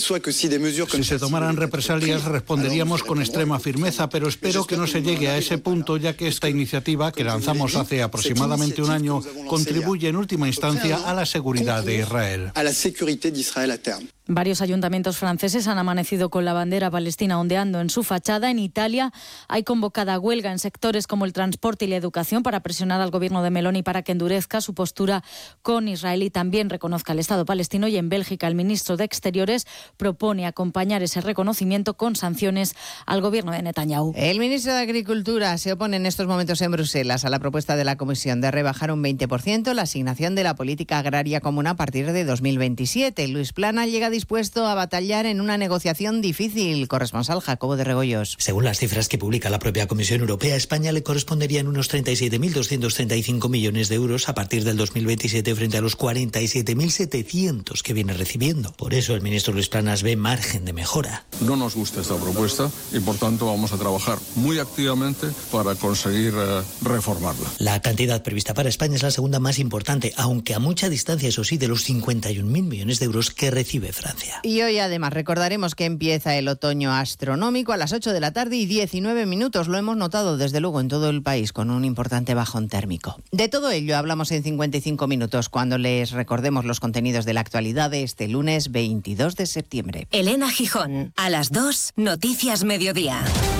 Si se tomaran represalias, responderíamos con extrema firmeza, pero espero que no se llegue a ese punto, ya que esta iniciativa, que lanzamos hace aproximadamente un año, contribuye en última instancia a la seguridad de Israel. Varios ayuntamientos franceses han amanecido con la bandera palestina ondeando en su fachada. En Italia hay convocada huelga en sectores como el transporte y la educación para presionar al gobierno de Meloni para que endurezca su postura con Israel y también reconozca el Estado palestino. Y en Bélgica el ministro de Exteriores propone acompañar ese reconocimiento con sanciones al gobierno de Netanyahu. El ministro de Agricultura se opone en estos momentos en Bruselas a la propuesta de la Comisión de rebajar un 20% la asignación de la política agraria común a partir de 2027. Luis Plana llega dispuesto a batallar en una negociación difícil. Corresponsal Jacobo de Regoyos. Según las cifras que publica la propia Comisión Europea, a España le corresponderían unos 37.235 millones de euros a partir del 2027 frente a los 47.700 que viene recibiendo. Por eso el ministro Luis Planas ve margen de mejora. No nos gusta esta propuesta y por tanto vamos a trabajar muy activamente para conseguir reformarla. La cantidad prevista para España es la segunda más importante, aunque a mucha distancia, eso sí, de los 51.000 millones de euros que recibe Francia. Y hoy además recordaremos que empieza el otoño astronómico a las 8 de la tarde y 19 minutos. Lo hemos notado desde luego en todo el país con un importante bajón térmico. De todo ello hablamos en 55 minutos cuando les recordemos los contenidos de la actualidad de este lunes 22 de septiembre. Elena Gijón, a las 2, Noticias Mediodía.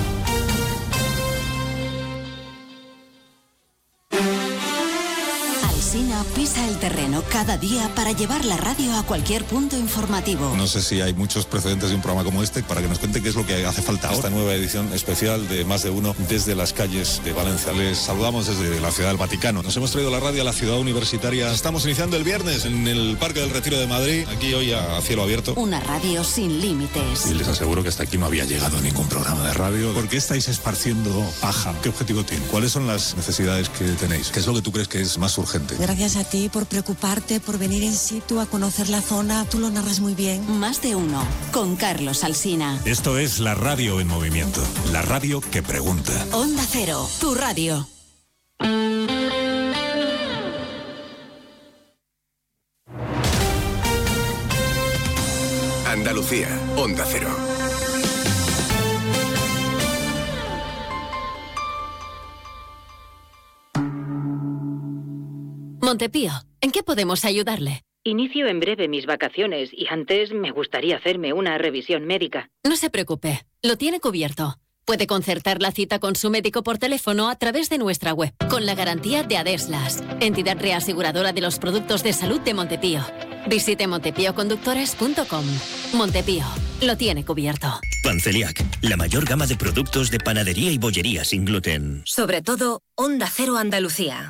Alsina pisa el terreno cada día para llevar la radio a cualquier punto informativo. No sé si hay muchos precedentes de un programa como este para que nos cuente qué es lo que hace falta ahora. Esta nueva edición especial de Más de Uno desde las calles de Valencia. Les saludamos desde la Ciudad del Vaticano. Nos hemos traído la radio a la ciudad universitaria. Estamos iniciando el viernes en el Parque del Retiro de Madrid, aquí hoy a cielo abierto. Una radio sin límites. Y les aseguro que hasta aquí no había llegado ningún programa de radio. ¿Por qué estáis esparciendo paja? ¿Qué objetivo tiene? ¿Cuáles son las necesidades que tenéis? ¿Qué es lo que tú crees que es más urgente? Gracias a ti por preocuparte, por venir in situ a conocer la zona. Tú lo narras muy bien. Más de Uno, con Carlos Alsina. Esto es la radio en movimiento. La radio que pregunta. Onda Cero, tu radio. Andalucía, Onda Cero. Montepío, ¿en qué podemos ayudarle? Inicio en breve mis vacaciones y antes me gustaría hacerme una revisión médica. No se preocupe, lo tiene cubierto. Puede concertar la cita con su médico por teléfono a través de nuestra web, con la garantía de Adeslas, entidad reaseguradora de los productos de salud de Montepío. Visite montepíoconductores.com. Montepío, lo tiene cubierto. Panceliac, la mayor gama de productos de panadería y bollería sin gluten. Sobre todo, Onda Cero Andalucía.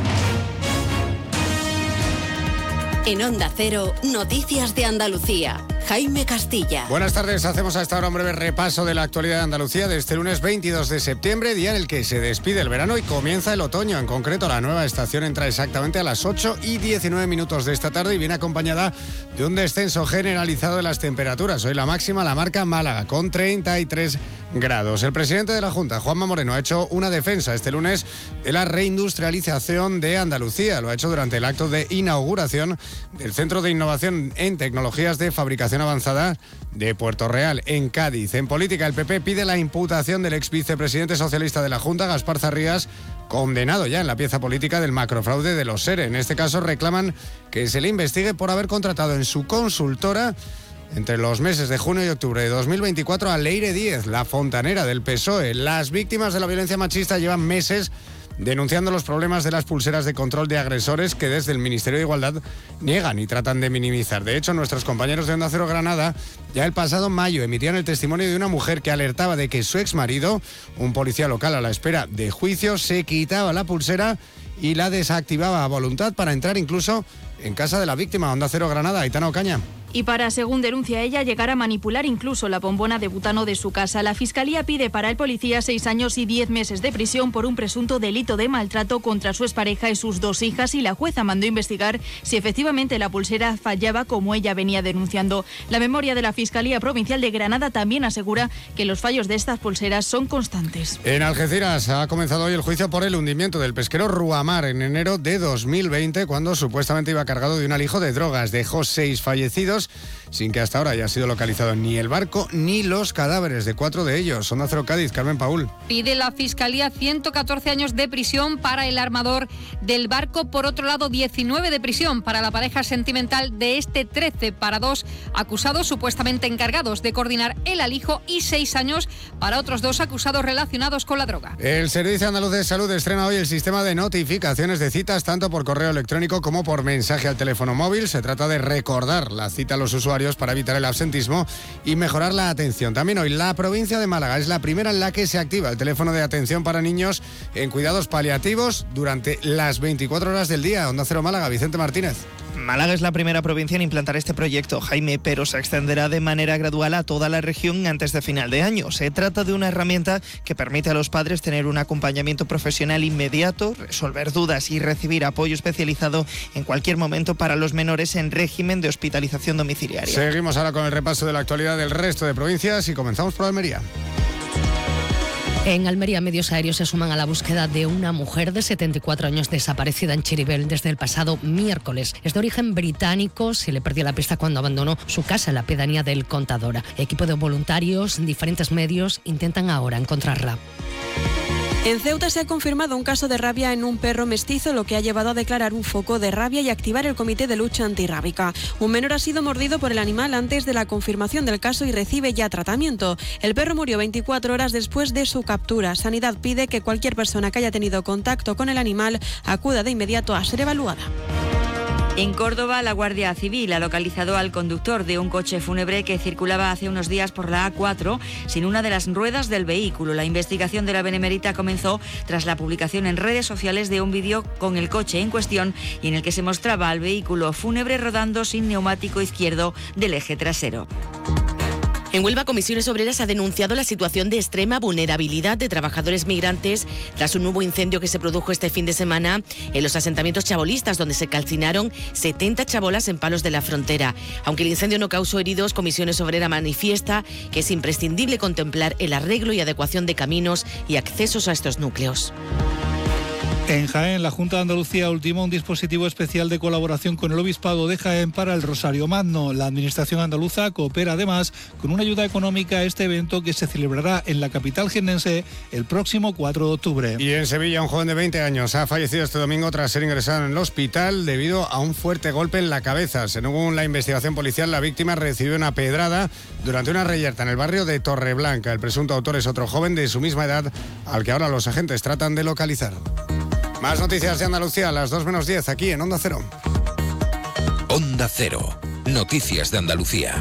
En Onda Cero, Noticias de Andalucía. Jaime Castilla. Buenas tardes, hacemos a esta hora un breve repaso de la actualidad de Andalucía de este lunes 22 de septiembre, día en el que se despide el verano y comienza el otoño. En concreto, la nueva estación entra exactamente a las 8 y 19 minutos de esta tarde y viene acompañada de un descenso generalizado de las temperaturas. Hoy la máxima la marca Málaga, con 33 grados. El presidente de la Junta, Juanma Moreno, ha hecho una defensa este lunes de la reindustrialización de Andalucía. Lo ha hecho durante el acto de inauguración del Centro de Innovación en Tecnologías de Fabricación Avanzada de Puerto Real, en Cádiz. En política, el PP pide la imputación del ex vicepresidente socialista de la Junta, Gaspar Zarrías, condenado ya en la pieza política del macrofraude de los SERE. En este caso reclaman que se le investigue por haber contratado en su consultora entre los meses de junio y octubre de 2024 a Leire Díez, la fontanera del PSOE. Las víctimas de la violencia machista llevan meses denunciando los problemas de las pulseras de control de agresores que desde el Ministerio de Igualdad niegan y tratan de minimizar. De hecho, nuestros compañeros de Onda Cero Granada ya el pasado mayo emitían el testimonio de una mujer que alertaba de que su exmarido, un policía local a la espera de juicio, se quitaba la pulsera y la desactivaba a voluntad para entrar incluso en casa de la víctima. Onda Cero Granada, Aitana Ocaña. Y para, según denuncia ella, llegar a manipular incluso la bombona de butano de su casa. La Fiscalía pide para el policía 6 años y 10 meses de prisión por un presunto delito de maltrato contra su expareja y sus 2 hijas, y la jueza mandó investigar si efectivamente la pulsera fallaba como ella venía denunciando. La memoria de la Fiscalía Provincial de Granada también asegura que los fallos de estas pulseras son constantes. En Algeciras ha comenzado hoy el juicio por el hundimiento del pesquero Ruamar en enero de 2020, cuando supuestamente iba a cargado de un alijo de drogas. Dejó 6 fallecidos sin que hasta ahora haya sido localizado ni el barco ni los cadáveres de 4 de ellos. Onda Cero Cádiz, Carmen Paúl. Pide la Fiscalía 114 años de prisión para el armador del barco. Por otro lado, 19 de prisión para la pareja sentimental de este, 13 para 2 acusados supuestamente encargados de coordinar el alijo y 6 años para otros 2 acusados relacionados con la droga. El Servicio Andaluz de Salud estrena hoy el sistema de notificaciones de citas tanto por correo electrónico como por mensaje al teléfono móvil. Se trata de recordar la cita a los usuarios para evitar el absentismo y mejorar la atención. También hoy la provincia de Málaga es la primera en la que se activa el teléfono de atención para niños en cuidados paliativos durante las 24 horas del día. Onda Cero Málaga, Vicente Martínez. Málaga es la primera provincia en implantar este proyecto, Jaime, pero se extenderá de manera gradual a toda la región antes de final de año. Se trata de una herramienta que permite a los padres tener un acompañamiento profesional inmediato, resolver dudas y recibir apoyo especializado en cualquier momento para los menores en régimen de hospitalización domiciliaria. Seguimos ahora con el repaso de la actualidad del resto de provincias y comenzamos por Almería. En Almería, medios aéreos se suman a la búsqueda de una mujer de 74 años desaparecida en Chiribel desde el pasado miércoles. Es de origen británico, se le perdió la pista cuando abandonó su casa en la pedanía del Contadora. Equipo de voluntarios, diferentes medios intentan ahora encontrarla. En Ceuta se ha confirmado un caso de rabia en un perro mestizo, lo que ha llevado a declarar un foco de rabia y activar el Comité de Lucha Antirrábica. Un menor ha sido mordido por el animal antes de la confirmación del caso y recibe ya tratamiento. El perro murió 24 horas después de su captura. Sanidad pide que cualquier persona que haya tenido contacto con el animal acuda de inmediato a ser evaluada. En Córdoba, la Guardia Civil ha localizado al conductor de un coche fúnebre que circulaba hace unos días por la A4 sin una de las ruedas del vehículo. La investigación de la Benemérita comenzó tras la publicación en redes sociales de un vídeo con el coche en cuestión y en el que se mostraba al vehículo fúnebre rodando sin neumático izquierdo del eje trasero. En Huelva, Comisiones Obreras ha denunciado la situación de extrema vulnerabilidad de trabajadores migrantes tras un nuevo incendio que se produjo este fin de semana en los asentamientos chabolistas, donde se calcinaron 70 chabolas en Palos de la Frontera. Aunque el incendio no causó heridos, Comisiones Obreras manifiesta que es imprescindible contemplar el arreglo y adecuación de caminos y accesos a estos núcleos. En Jaén, la Junta de Andalucía ultimó un dispositivo especial de colaboración con el Obispado de Jaén para el Rosario Magno. La Administración andaluza coopera además con una ayuda económica a este evento que se celebrará en la capital jiennense el próximo 4 de octubre. Y en Sevilla, un joven de 20 años ha fallecido este domingo tras ser ingresado en el hospital debido a un fuerte golpe en la cabeza. Según la investigación policial, la víctima recibió una pedrada durante una reyerta en el barrio de Torreblanca. El presunto autor es otro joven de su misma edad al que ahora los agentes tratan de localizar. Más noticias de Andalucía a las 2:10 aquí en Onda Cero. Onda Cero. Noticias de Andalucía.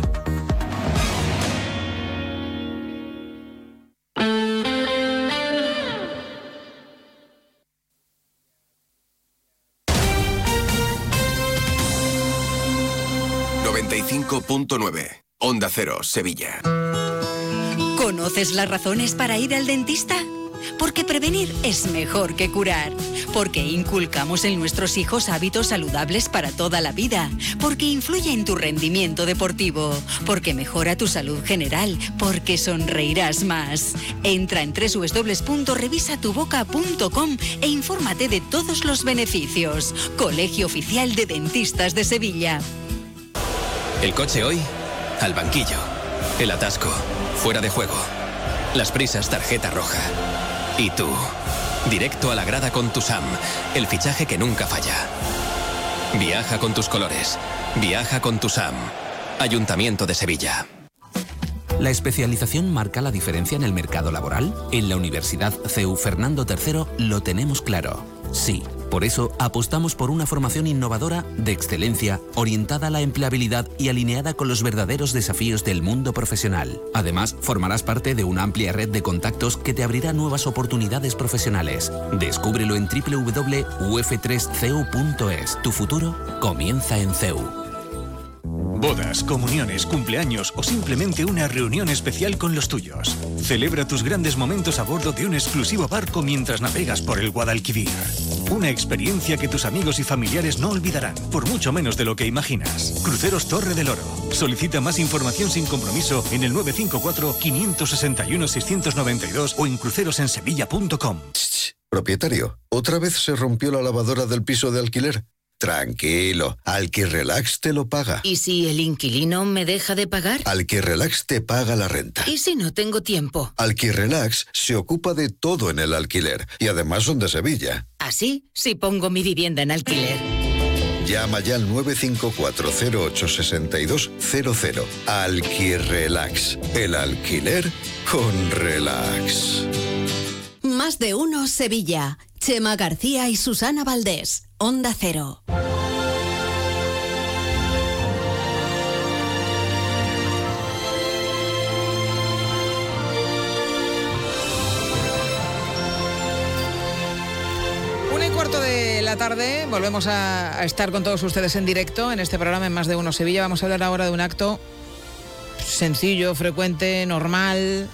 .9 Onda Cero, Sevilla. ¿Conoces las razones para ir al dentista? Porque prevenir es mejor que curar. Porque inculcamos en nuestros hijos hábitos saludables para toda la vida. Porque influye en tu rendimiento deportivo. Porque mejora tu salud general. Porque sonreirás más. Entra en www.revisatuboca.com e infórmate de todos los beneficios. Colegio Oficial de Dentistas de Sevilla. El coche hoy, al banquillo. El atasco, fuera de juego. Las prisas, tarjeta roja. Y tú, directo a la grada con tu SAM, el fichaje que nunca falla. Viaja con tus colores. Viaja con tu SAM. Ayuntamiento de Sevilla. ¿La especialización marca la diferencia en el mercado laboral? En la Universidad CEU Fernando III lo tenemos claro. Sí. Por eso apostamos por una formación innovadora, de excelencia, orientada a la empleabilidad y alineada con los verdaderos desafíos del mundo profesional. Además, formarás parte de una amplia red de contactos que te abrirá nuevas oportunidades profesionales. Descúbrelo en www.uf3ceu.es. Tu futuro comienza en CEU. Bodas, comuniones, cumpleaños o simplemente una reunión especial con los tuyos. Celebra tus grandes momentos a bordo de un exclusivo barco mientras navegas por el Guadalquivir. Una experiencia que tus amigos y familiares no olvidarán, por mucho menos de lo que imaginas. Cruceros Torre del Oro. Solicita más información sin compromiso en el 954-561-692 o en crucerosensevilla.com. Propietario, ¿otra vez se rompió la lavadora del piso de alquiler? Tranquilo, Alquirrelax te lo paga. ¿Y si el inquilino me deja de pagar? Alquirrelax te paga la renta. ¿Y si no tengo tiempo? Alquirrelax se ocupa de todo en el alquiler y además son de Sevilla. Así, si pongo mi vivienda en alquiler. Llama ya al 954-08-6200. Alquirrelax. El alquiler con relax. Más de uno Sevilla. Chema García y Susana Valdés. Onda Cero. De la tarde, volvemos a estar con todos ustedes en directo en este programa en Más de Uno Sevilla. Vamos a hablar ahora de un acto sencillo, frecuente, normal.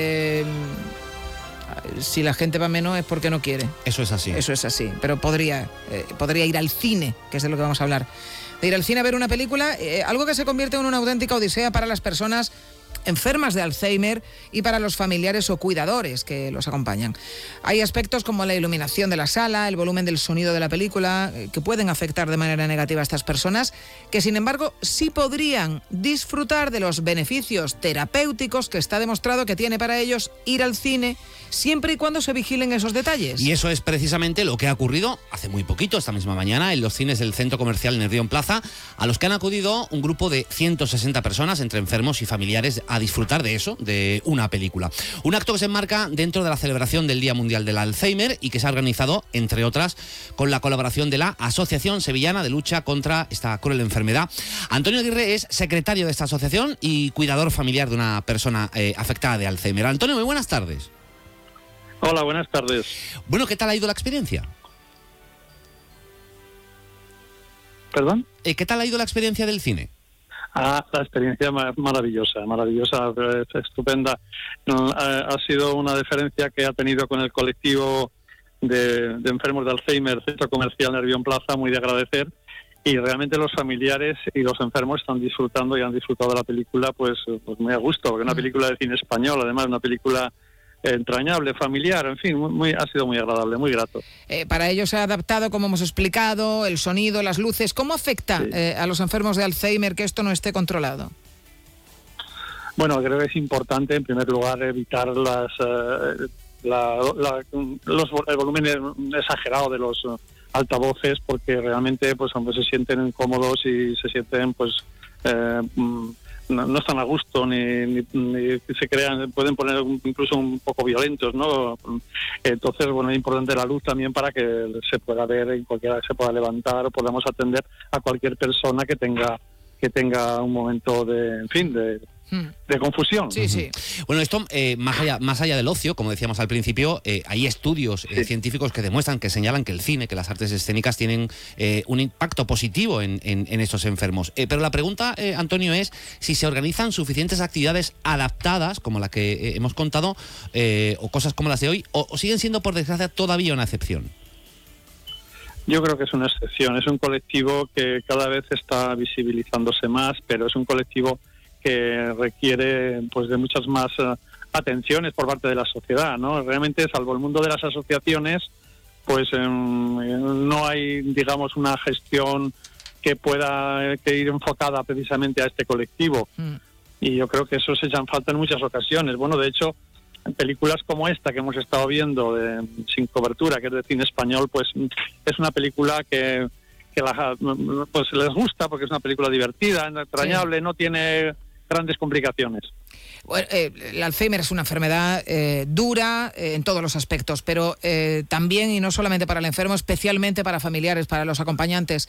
Si la gente va menos es porque no quiere. Eso es así. Eso es así, pero podría ir al cine, que es de lo que vamos a hablar. De ir al cine a ver una película, algo que se convierte en una auténtica odisea para las personas enfermas de Alzheimer y para los familiares o cuidadores que los acompañan. Hay aspectos como la iluminación de la sala, el volumen del sonido de la película, que pueden afectar de manera negativa a estas personas, que sin embargo sí podrían disfrutar de los beneficios terapéuticos que está demostrado que tiene para ellos ir al cine, siempre y cuando se vigilen esos detalles. Y eso es precisamente lo que ha ocurrido hace muy poquito, esta misma mañana, en los cines del Centro Comercial Nervión Plaza, a los que han acudido un grupo de 160 personas, entre enfermos y familiares, a disfrutar de eso, de una película. Un acto que se enmarca dentro de la celebración del Día Mundial del Alzheimer y que se ha organizado, entre otras, con la colaboración de la Asociación Sevillana de Lucha contra esta cruel enfermedad. Antonio Aguirre es secretario de esta asociación y cuidador familiar de una persona afectada de Alzheimer. Antonio, muy buenas tardes. Hola, buenas tardes. Bueno, ¿qué tal ha ido la experiencia? ¿Perdón? ¿Qué tal ha ido la experiencia del cine? La experiencia maravillosa, estupenda. Ha sido una diferencia que ha tenido con el colectivo de enfermos de Alzheimer, Centro Comercial Nervión Plaza, muy de agradecer. Y realmente los familiares y los enfermos están disfrutando y han disfrutado de la película pues muy a gusto, porque es una película de cine español, además una película entrañable, familiar, en fin, ha sido muy agradable, muy grato. Para ello se ha adaptado, como hemos explicado, el sonido, las luces. ¿Cómo afecta a los enfermos de Alzheimer que esto no esté controlado? Bueno, creo que es importante, en primer lugar, evitar el volumen exagerado de los altavoces, porque realmente pues aunque se sienten incómodos y se sienten no están a gusto ni se crean, pueden poner incluso un poco violentos, ¿no? Entonces, bueno, es importante la luz también para que se pueda ver, se pueda levantar o podamos atender a cualquier persona que tenga un momento de confusión. Sí, sí. Bueno, esto, más allá del ocio, como decíamos al principio, hay estudios científicos que demuestran, que señalan que el cine, que las artes escénicas tienen un impacto positivo en estos enfermos. Pero la pregunta, Antonio, es si se organizan suficientes actividades adaptadas, como la que hemos contado, o cosas como las de hoy, o siguen siendo, por desgracia, todavía una excepción. Yo creo que es una excepción. Es un colectivo que cada vez está visibilizándose más, pero es un colectivo que requiere pues de muchas más atenciones por parte de la sociedad, ¿no? Realmente, salvo el mundo de las asociaciones, pues no hay, digamos, una gestión que pueda ir enfocada precisamente a este colectivo. Y yo creo que eso se echa en falta en muchas ocasiones. Bueno, de hecho, en películas como esta que hemos estado viendo Sin Cobertura, que es de cine español, pues es una película que pues les gusta, porque es una película divertida, entrañable, no tiene grandes complicaciones. Bueno, el Alzheimer es una enfermedad dura en todos los aspectos, pero también, y no solamente para el enfermo, especialmente para familiares, para los acompañantes.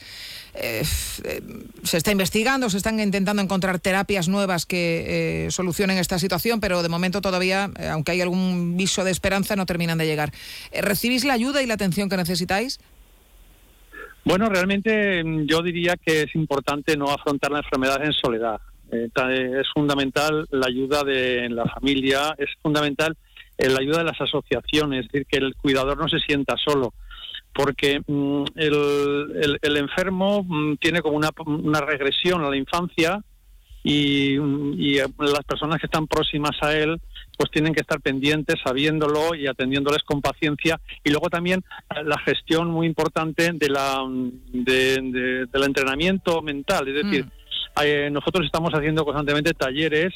Se está investigando, se están intentando encontrar terapias nuevas que solucionen esta situación, pero de momento todavía, aunque hay algún viso de esperanza, no terminan de llegar. ¿Recibís la ayuda y la atención que necesitáis? Bueno, realmente yo diría que es importante no afrontar la enfermedad en soledad. Es fundamental la ayuda de la familia, es fundamental la ayuda de las asociaciones, es decir, que el cuidador no se sienta solo, porque el enfermo tiene como una regresión a la infancia y las personas que están próximas a él pues tienen que estar pendientes, sabiéndolo y atendiéndoles con paciencia. Y luego también la gestión muy importante del entrenamiento mental, es decir, nosotros estamos haciendo constantemente talleres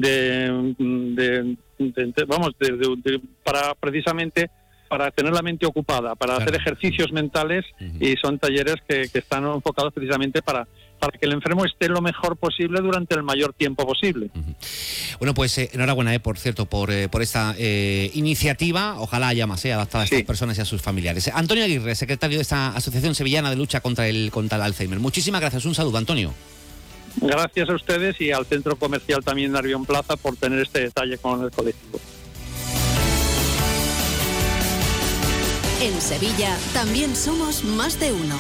para precisamente para tener la mente ocupada, para hacer ejercicios mentales, y son talleres que están enfocados precisamente para que el enfermo esté lo mejor posible durante el mayor tiempo posible. Bueno, pues enhorabuena, por cierto, por esta iniciativa. Ojalá haya más adaptada a estas personas y a sus familiares. Antonio Aguirre, secretario de esta Asociación Sevillana de Lucha contra el Alzheimer. Muchísimas gracias, un saludo, Antonio. Gracias a ustedes y al Centro Comercial también Nervión Plaza por tener este detalle con el colectivo. En Sevilla también somos más de uno.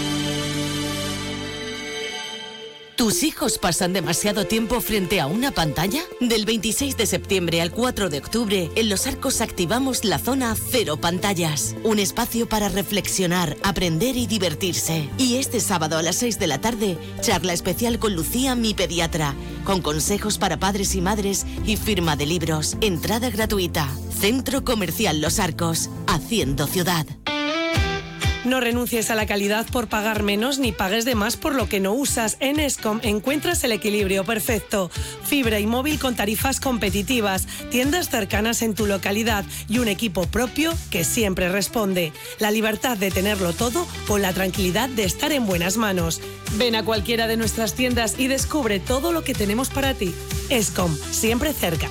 ¿Tus hijos pasan demasiado tiempo frente a una pantalla? Del 26 de septiembre al 4 de octubre, en Los Arcos activamos la zona Cero Pantallas. Un espacio para reflexionar, aprender y divertirse. Y este sábado a las 6 de la tarde, charla especial con Lucía, mi pediatra, con consejos para padres y madres y firma de libros. Entrada gratuita. Centro Comercial Los Arcos, haciendo ciudad. No renuncies a la calidad por pagar menos ni pagues de más por lo que no usas. En Escom encuentras el equilibrio perfecto. Fibra y móvil con tarifas competitivas, tiendas cercanas en tu localidad y un equipo propio que siempre responde. La libertad de tenerlo todo con la tranquilidad de estar en buenas manos. Ven a cualquiera de nuestras tiendas y descubre todo lo que tenemos para ti. Escom, siempre cerca.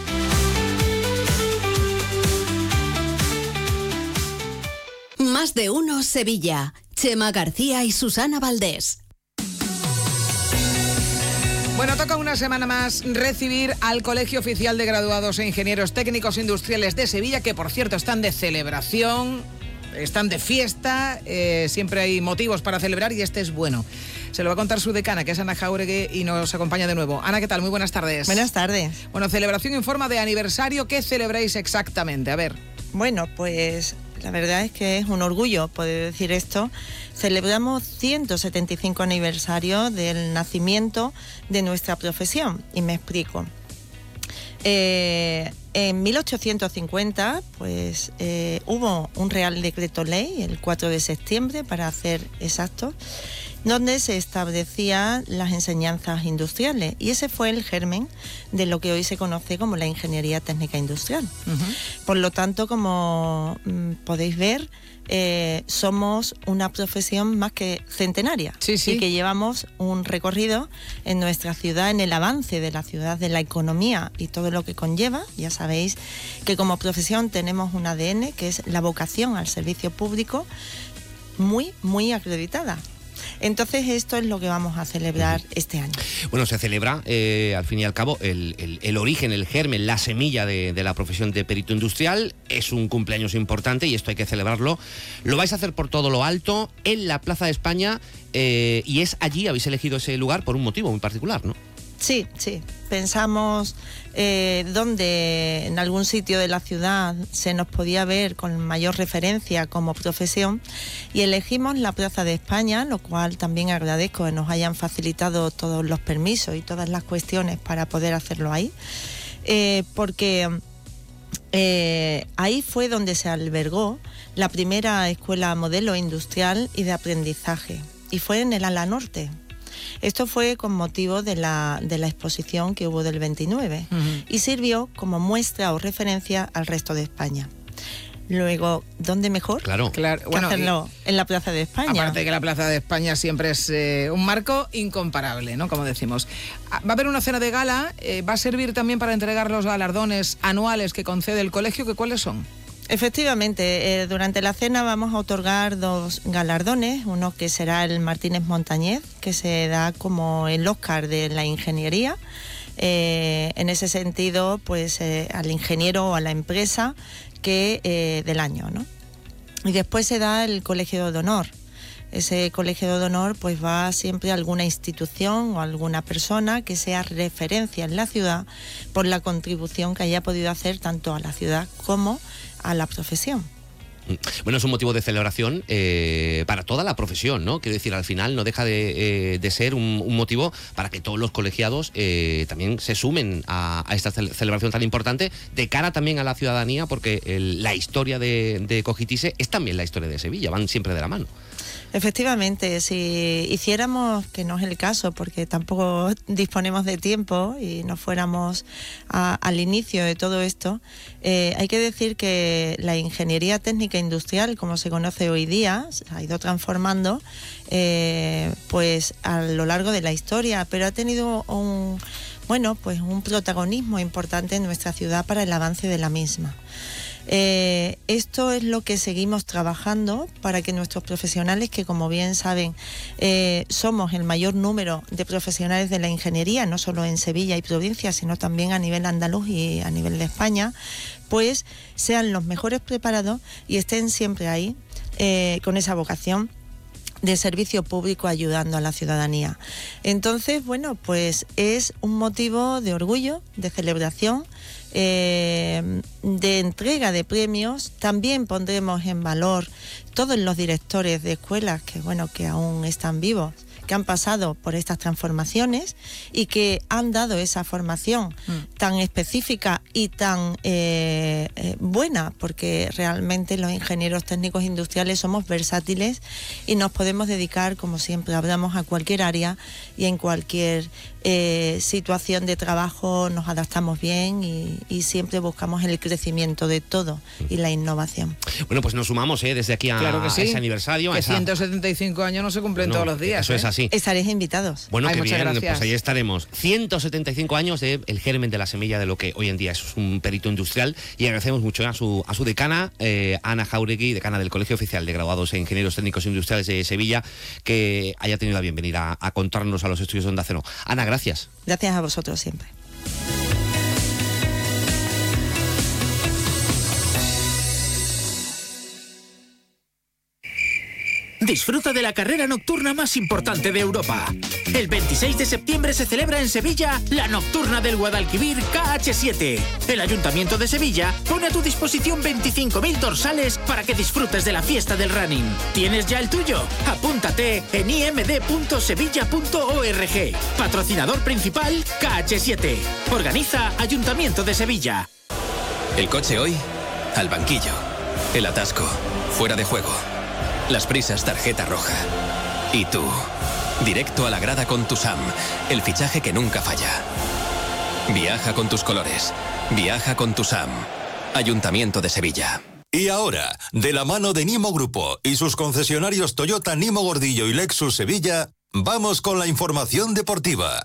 Más de uno Sevilla. Chema García y Susana Valdés. Bueno, toca una semana más recibir al Colegio Oficial de Graduados e Ingenieros Técnicos Industriales de Sevilla, que por cierto están de celebración, están de fiesta, siempre hay motivos para celebrar y este es bueno. Se lo va a contar su decana, que es Ana Jauregui, y nos acompaña de nuevo. Ana, ¿qué tal? Muy buenas tardes. Buenas tardes. Bueno, celebración en forma de aniversario. ¿Qué celebráis exactamente? A ver. Bueno, pues la verdad es que es un orgullo poder decir esto. Celebramos 175 aniversario del nacimiento de nuestra profesión, y me explico. En 1850, pues hubo un Real Decreto Ley, el 4 de septiembre, para ser exactos, donde se establecían las enseñanzas industriales, y ese fue el germen de lo que hoy se conoce como la ingeniería técnica industrial. Por lo tanto, como podéis ver, somos una profesión más que centenaria, y que llevamos un recorrido en nuestra ciudad, en el avance de la ciudad, de la economía y todo lo que conlleva. Ya sabéis que como profesión tenemos un ADN, que es la vocación al servicio público, muy, muy acreditada. Entonces esto es lo que vamos a celebrar este año. Bueno, se celebra al fin y al cabo el origen, el germen, la semilla de la profesión de perito industrial. Es un cumpleaños importante y esto hay que celebrarlo. Lo vais a hacer por todo lo alto en la Plaza de España, y es allí, habéis elegido ese lugar por un motivo muy particular, ¿no? Sí. Pensamos donde en algún sitio de la ciudad se nos podía ver con mayor referencia como profesión, y elegimos la Plaza de España, lo cual también agradezco que nos hayan facilitado todos los permisos y todas las cuestiones para poder hacerlo ahí, porque ahí fue donde se albergó la primera escuela modelo industrial y de aprendizaje, y fue en el ala norte. Esto fue con motivo de la exposición que hubo del 29 y sirvió como muestra o referencia al resto de España. Luego, ¿dónde mejor? Claro. Que bueno, hacerlo en la Plaza de España. Aparte que la Plaza de España siempre es un marco incomparable, ¿no? Como decimos. Va a haber una cena de gala, va a servir también para entregar los galardones anuales que concede el colegio, ¿que cuáles son? Efectivamente, durante la cena vamos a otorgar 2 galardones, uno que será el Martínez Montañez, que se da como el Oscar de la ingeniería, en ese sentido, pues al ingeniero o a la empresa que del año, ¿no? Y después se da el Colegio de Honor. Ese Colegio de Honor pues va siempre a alguna institución o a alguna persona que sea referencia en la ciudad por la contribución que haya podido hacer tanto a la ciudad como a la profesión. Bueno, es un motivo de celebración para toda la profesión, ¿no? Quiero decir, al final no deja de ser un motivo para que todos los colegiados también se sumen a esta celebración tan importante de cara también a la ciudadanía, porque la historia de Cogitise es también la historia de Sevilla, van siempre de la mano. Efectivamente, si hiciéramos, que no es el caso porque tampoco disponemos de tiempo, y nos fuéramos al inicio de todo esto, hay que decir que la ingeniería técnica industrial, como se conoce hoy día, se ha ido transformando pues a lo largo de la historia, pero ha tenido un protagonismo importante en nuestra ciudad para el avance de la misma. Esto es lo que seguimos trabajando para que nuestros profesionales, que como bien saben somos el mayor número de profesionales de la ingeniería, no solo en Sevilla y provincia, sino también a nivel andaluz y a nivel de España, pues sean los mejores preparados y estén siempre ahí con esa vocación de servicio público ayudando a la ciudadanía. Entonces, bueno, pues es un motivo de orgullo, de celebración, de entrega de premios. También pondremos en valor todos los directores de escuelas que aún están vivos, que han pasado por estas transformaciones y que han dado esa formación tan específica y tan buena, porque realmente los ingenieros técnicos industriales somos versátiles y nos podemos dedicar, como siempre hablamos, a cualquier área, y en cualquier situación de trabajo nos adaptamos bien y siempre buscamos el crecimiento de todo y la innovación. Bueno, pues nos sumamos desde aquí a, claro que sí, a ese aniversario. Que 175 años no se cumplen todos los días. Eso es así. Estaréis invitados. Bueno, qué bien, gracias. pues ahí estaremos. 175 años del germen de la semilla de lo que hoy en día es un perito industrial, y agradecemos mucho a su decana, Ana Jauregui, decana del Colegio Oficial de Graduados e Ingenieros Técnicos Industriales de Sevilla, que haya tenido la bienvenida a contarnos a los estudios de Onda Cero. Ana, gracias. Gracias a vosotros siempre. Disfruta de la carrera nocturna más importante de Europa. El 26 de septiembre se celebra en Sevilla la Nocturna del Guadalquivir KH7. El Ayuntamiento de Sevilla pone a tu disposición 25.000 dorsales para que disfrutes de la fiesta del running. ¿Tienes ya el tuyo? Apúntate en imd.sevilla.org. Patrocinador principal KH7. Organiza Ayuntamiento de Sevilla. El coche hoy, al banquillo. El atasco, fuera de juego. Las prisas, tarjeta roja. Y tú, directo a la grada con tu SAM, el fichaje que nunca falla. Viaja con tus colores. Viaja con tu SAM. Ayuntamiento de Sevilla. Y ahora, de la mano de Nimo Grupo y sus concesionarios Toyota Nimo Gordillo y Lexus Sevilla, vamos con la información deportiva.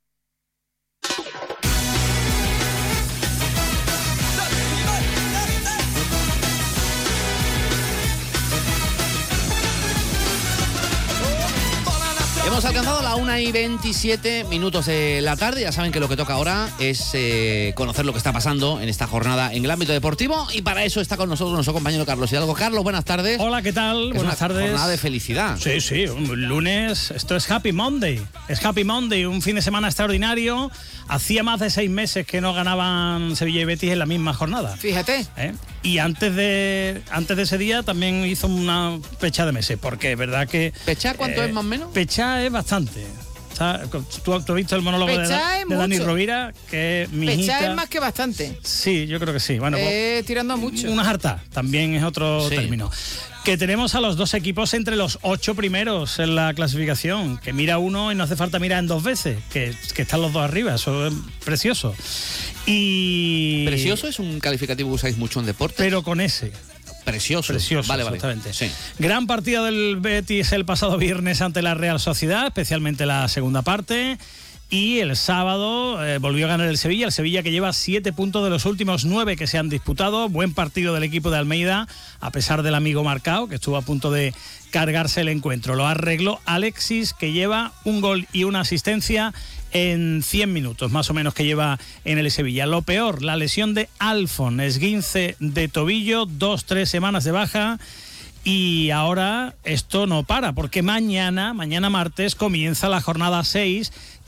Hemos alcanzado la 1:27 de la tarde. Ya saben que lo que toca ahora es conocer lo que está pasando en esta jornada en el ámbito deportivo, y para eso está con nosotros nuestro compañero Carlos Hidalgo. Carlos, buenas tardes. Hola, ¿qué tal? Buenas tardes. Jornada de felicidad. Sí, un lunes. Esto es Happy Monday. Es Happy Monday, un fin de semana extraordinario. Hacía más de 6 meses que no ganaban Sevilla y Betis en la misma jornada. Fíjate. Y antes de ese día también hizo una pecha de meses, porque es verdad que... ¿Pecha cuánto es más o menos? Pecha es bastante. ¿Tú has visto el monólogo de Dani Rovira? Que mi Pecha hijita... es más que bastante. Sí, yo creo que sí. Bueno, tirando a mucho. Una jarta, también es otro término. Que tenemos a los dos equipos entre los 8 primeros en la clasificación, que mira uno y no hace falta mirar en 2 veces, que están los dos arriba, eso es precioso. Y... Precioso es un calificativo que usáis mucho en deporte. Pero con ese. Precioso. Vale, exactamente. Sí. Gran partido del Betis el pasado viernes ante la Real Sociedad, especialmente la segunda parte. Y el sábado volvió a ganar el Sevilla que lleva 7 puntos de los últimos 9 que se han disputado. Buen partido del equipo de Almeida, a pesar del amigo Marcao, que estuvo a punto de cargarse el encuentro. Lo arregló Alexis, que lleva un gol y una asistencia en 100 minutos, más o menos, que lleva en el Sevilla. Lo peor, la lesión de Alfon, esguince de tobillo, 2-3 semanas de baja. Y ahora esto no para, porque mañana martes, comienza la jornada 6,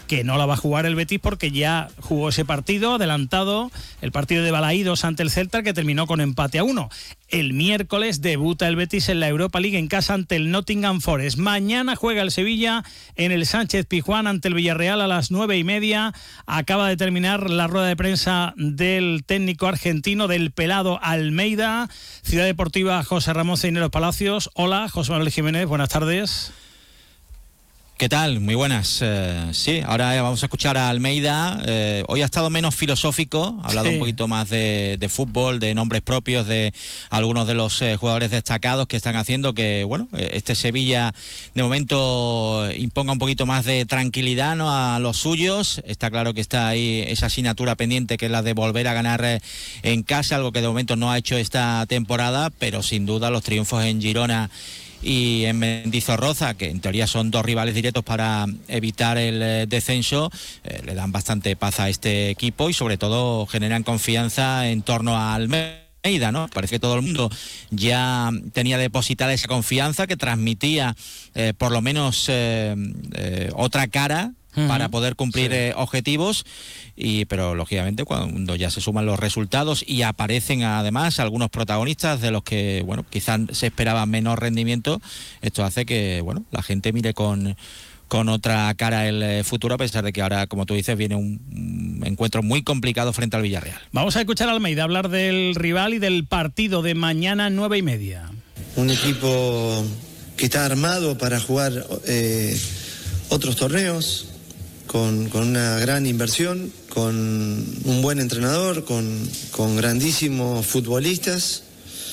que no la va a jugar el Betis porque ya jugó ese partido adelantado, el partido de Balaídos ante el Celta, que terminó con empate a 1. El miércoles debuta el Betis en la Europa League en casa ante el Nottingham Forest. Mañana juega el Sevilla en el Sánchez Pizjuán ante el Villarreal a las 9:30. Acaba de terminar la rueda de prensa del técnico argentino, del pelado Almeida. Ciudad Deportiva José Ramón Ceineros Palacios. Hola, José Manuel Jiménez, buenas tardes. ¿Qué tal? Muy buenas. Sí, ahora vamos a escuchar a Almeida. Hoy ha estado menos filosófico, ha hablado un poquito más de fútbol, de nombres propios, de algunos de los jugadores destacados que están haciendo que, bueno, este Sevilla de momento imponga un poquito más de tranquilidad, ¿no?, a los suyos. Está claro que está ahí esa asignatura pendiente, que es la de volver a ganar en casa, algo que de momento no ha hecho esta temporada, pero sin duda los triunfos en Girona y en Mendizorroza, que en teoría son dos rivales directos para evitar el descenso, le dan bastante paz a este equipo y sobre todo generan confianza en torno a Almeida, ¿no? Parece que todo el mundo ya tenía depositada esa confianza, que transmitía por lo menos otra cara para poder cumplir objetivos, pero lógicamente cuando ya se suman los resultados y aparecen además algunos protagonistas de los que, bueno, quizás se esperaba menor rendimiento, esto hace que, bueno, la gente mire con otra cara el futuro, a pesar de que ahora, como tú dices, viene un encuentro muy complicado frente al Villarreal. Vamos a escuchar a Almeida hablar del rival y del partido de mañana 9:30. Un equipo que está armado para jugar otros torneos, con una gran inversión, con un buen entrenador, con grandísimos futbolistas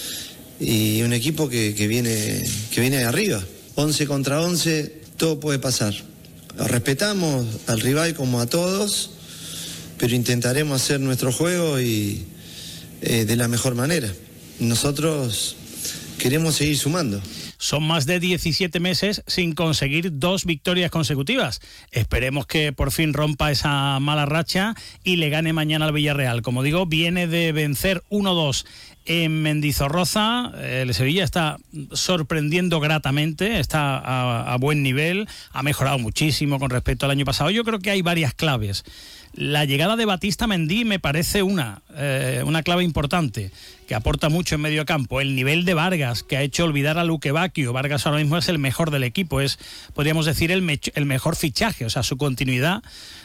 y un equipo que viene de arriba. 11 contra 11, todo puede pasar. Respetamos al rival como a todos, pero intentaremos hacer nuestro juego y de la mejor manera. Nosotros queremos seguir sumando. Son más de 17 meses sin conseguir 2 victorias consecutivas. Esperemos que por fin rompa esa mala racha y le gane mañana al Villarreal. Como digo, viene de vencer 1-2 en Mendizorroza. El Sevilla está sorprendiendo gratamente, está a buen nivel, ha mejorado muchísimo con respecto al año pasado. Yo creo que hay varias claves. La llegada de Batista Mendy me parece una clave importante, que aporta mucho en medio campo. El nivel de Vargas, que ha hecho olvidar a Luque Bacchio. Vargas ahora mismo es el mejor del equipo, es, podríamos decir, el mejor fichaje, o sea, su continuidad.